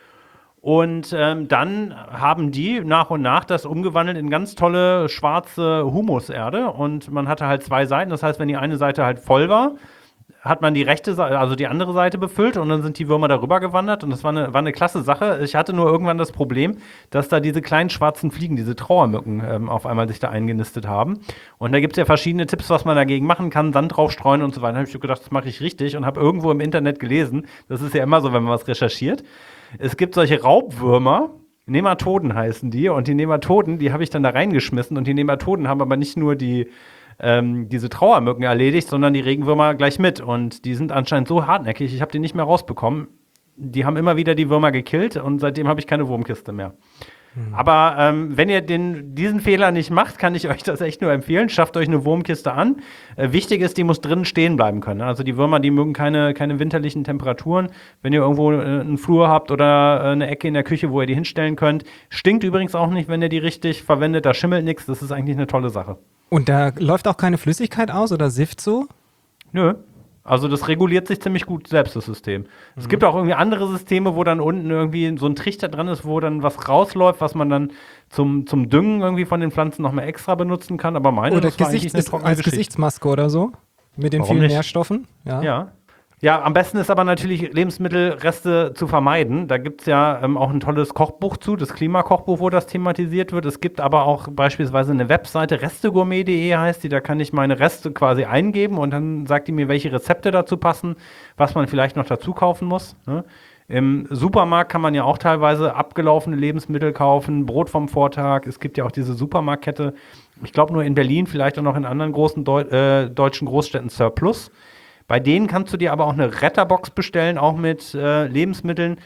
Und ähm, dann haben die nach und nach das umgewandelt in ganz tolle schwarze Humuserde. Und man hatte halt zwei Seiten. Das heißt, wenn die eine Seite halt voll war, hat man die rechte Seite, also die andere Seite befüllt und dann sind die Würmer darüber gewandert und das war eine, war eine klasse Sache. Ich hatte nur irgendwann das Problem, dass da diese kleinen schwarzen Fliegen, diese Trauermücken ähm, auf einmal sich da eingenistet haben. Und da gibt es ja verschiedene Tipps, was man dagegen machen kann, Sand drauf streuen und so weiter. Da habe ich gedacht, das mache ich richtig und habe irgendwo im Internet gelesen, das ist ja immer so, wenn man was recherchiert, es gibt solche Raubwürmer, Nematoden heißen die und die Nematoden, die habe ich dann da reingeschmissen und die Nematoden haben aber nicht nur die Ähm, diese Trauermücken erledigt, sondern die Regenwürmer gleich mit. Und die sind anscheinend so hartnäckig, ich habe die nicht mehr rausbekommen. Die haben immer wieder die Würmer gekillt und seitdem habe ich keine Wurmkiste mehr. Mhm. Aber ähm, wenn ihr den, diesen Fehler nicht macht, kann ich euch das echt nur empfehlen. Schafft euch eine Wurmkiste an. Äh, wichtig ist, die muss drinnen stehen bleiben können. Also die Würmer, die mögen keine, keine winterlichen Temperaturen. Wenn ihr irgendwo äh, einen Flur habt oder äh, eine Ecke in der Küche, wo ihr die hinstellen könnt. Stinkt übrigens auch nicht, wenn ihr die richtig verwendet. Da schimmelt nichts. Das ist eigentlich eine tolle Sache.
Und da läuft auch keine Flüssigkeit aus oder sifft so?
Nö. Also das reguliert sich ziemlich gut selbst, das System. Mhm. Es gibt auch irgendwie andere Systeme, wo dann unten irgendwie so ein Trichter dran ist, wo dann was rausläuft, was man dann zum, zum Düngen irgendwie von den Pflanzen noch mal extra benutzen kann. Aber meine,
oder
das war
Gesichts-
eigentlich eine trockene
als
Geschichte.
Gesichtsmaske oder so? Mit den
Warum
vielen
nicht?
Nährstoffen? Ja.
Ja. Ja, am besten ist aber natürlich, Lebensmittelreste zu vermeiden. Da gibt es ja ähm, auch ein tolles Kochbuch zu, das Klimakochbuch, wo das thematisiert wird. Es gibt aber auch beispielsweise eine Webseite, restegourmet punkt de heißt die, da kann ich meine Reste quasi eingeben und dann sagt die mir, welche Rezepte dazu passen, was man vielleicht noch dazu kaufen muss. Ne? Im Supermarkt kann man ja auch teilweise abgelaufene Lebensmittel kaufen, Brot vom Vortag. Es gibt ja auch diese Supermarktkette, ich glaube nur in Berlin, vielleicht auch noch in anderen großen Deu- äh, deutschen Großstädten Surplus. Bei denen kannst du dir aber auch eine Retterbox bestellen, auch mit äh, Lebensmitteln.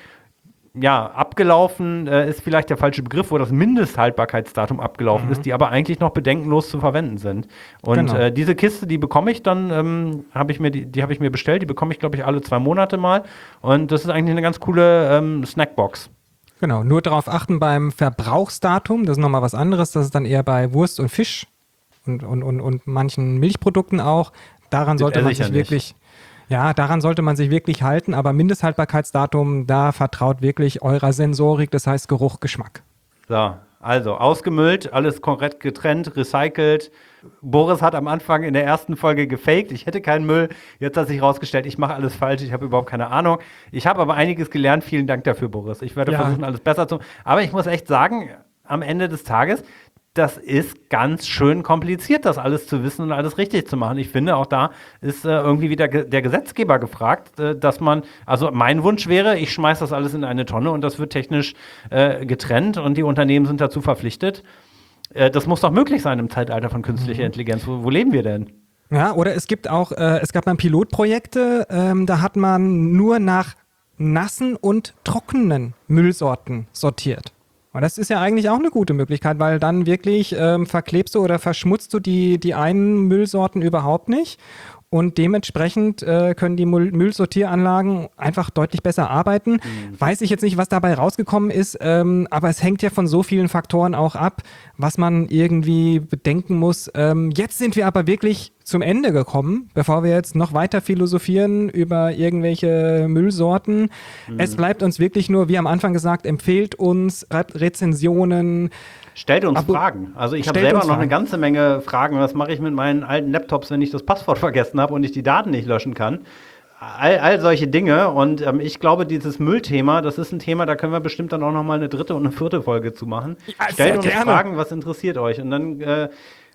Ja, abgelaufen äh, ist vielleicht der falsche Begriff, wo das Mindesthaltbarkeitsdatum abgelaufen mhm. ist, die aber eigentlich noch bedenkenlos zu verwenden sind. Und
genau.
äh, diese Kiste, die bekomme ich dann, ähm, habe ich mir die, die habe ich mir bestellt, die bekomme ich, glaube ich, alle zwei Monate mal. Und das ist eigentlich eine ganz coole ähm, Snackbox.
Genau, nur darauf achten beim Verbrauchsdatum, das ist nochmal was anderes, das ist dann eher bei Wurst und Fisch und, und, und, und manchen Milchprodukten auch. Daran sollte man sich wirklich, ja, daran sollte man sich wirklich halten, aber Mindesthaltbarkeitsdatum, da vertraut wirklich eurer Sensorik, das heißt Geruch, Geschmack.
So, also ausgemüllt, alles korrekt getrennt, recycelt. Boris hat am Anfang in der ersten Folge gefaked, ich hätte keinen Müll. Jetzt hat sich herausgestellt, ich mache alles falsch, ich habe überhaupt keine Ahnung. Ich habe aber einiges gelernt, vielen Dank dafür, Boris. Ich werde ja. versuchen, alles besser zu machen. Aber ich muss echt sagen, am Ende des Tages, das ist ganz schön kompliziert, das alles zu wissen und alles richtig zu machen. Ich finde, auch da ist äh, irgendwie wieder ge- der Gesetzgeber gefragt, äh, dass man, also mein Wunsch wäre, ich schmeiße das alles in eine Tonne und das wird technisch äh, getrennt und die Unternehmen sind dazu verpflichtet. Äh, das muss doch möglich sein im Zeitalter von künstlicher mhm. Intelligenz. Wo, wo leben wir denn?
Ja, oder es gibt auch, äh, es gab dann Pilotprojekte, ähm, da hat man nur nach nassen und trockenen Müllsorten sortiert. Und das ist ja eigentlich auch eine gute Möglichkeit, weil dann wirklich ähm, verklebst du oder verschmutzt du die, die einen Müllsorten überhaupt nicht. Und dementsprechend äh, können die Müll- Müllsortieranlagen einfach deutlich besser arbeiten. Mhm. Weiß ich jetzt nicht, was dabei rausgekommen ist, ähm, aber es hängt ja von so vielen Faktoren auch ab, was man irgendwie bedenken muss. Ähm, jetzt sind wir aber wirklich zum Ende gekommen, bevor wir jetzt noch weiter philosophieren über irgendwelche Müllsorten. Mhm. Es bleibt uns wirklich nur, wie am Anfang gesagt, empfehlt uns Re- Rezensionen.
Stellt uns
Abo-
Fragen. Also ich habe
Stellt
selber
uns
noch
Fragen.
eine ganze Menge Fragen. Was mache ich mit meinen alten Laptops, wenn ich das Passwort vergessen habe und ich die Daten nicht löschen kann? All, all solche Dinge. Und ähm, ich glaube, dieses Müllthema, das ist ein Thema, da können wir bestimmt dann auch noch mal eine dritte und eine vierte Folge zu machen.
Ja,
Stellt uns
gerne.
Fragen, was interessiert euch? Und dann äh,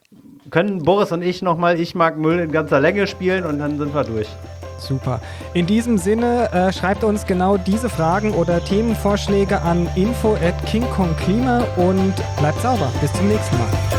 können Boris und ich noch mal Ich mag Müll in ganzer Länge spielen und dann sind wir durch.
Super. In diesem Sinne, äh, schreibt uns genau diese Fragen oder Themenvorschläge an info at king kong klima und bleibt sauber. Bis zum nächsten Mal.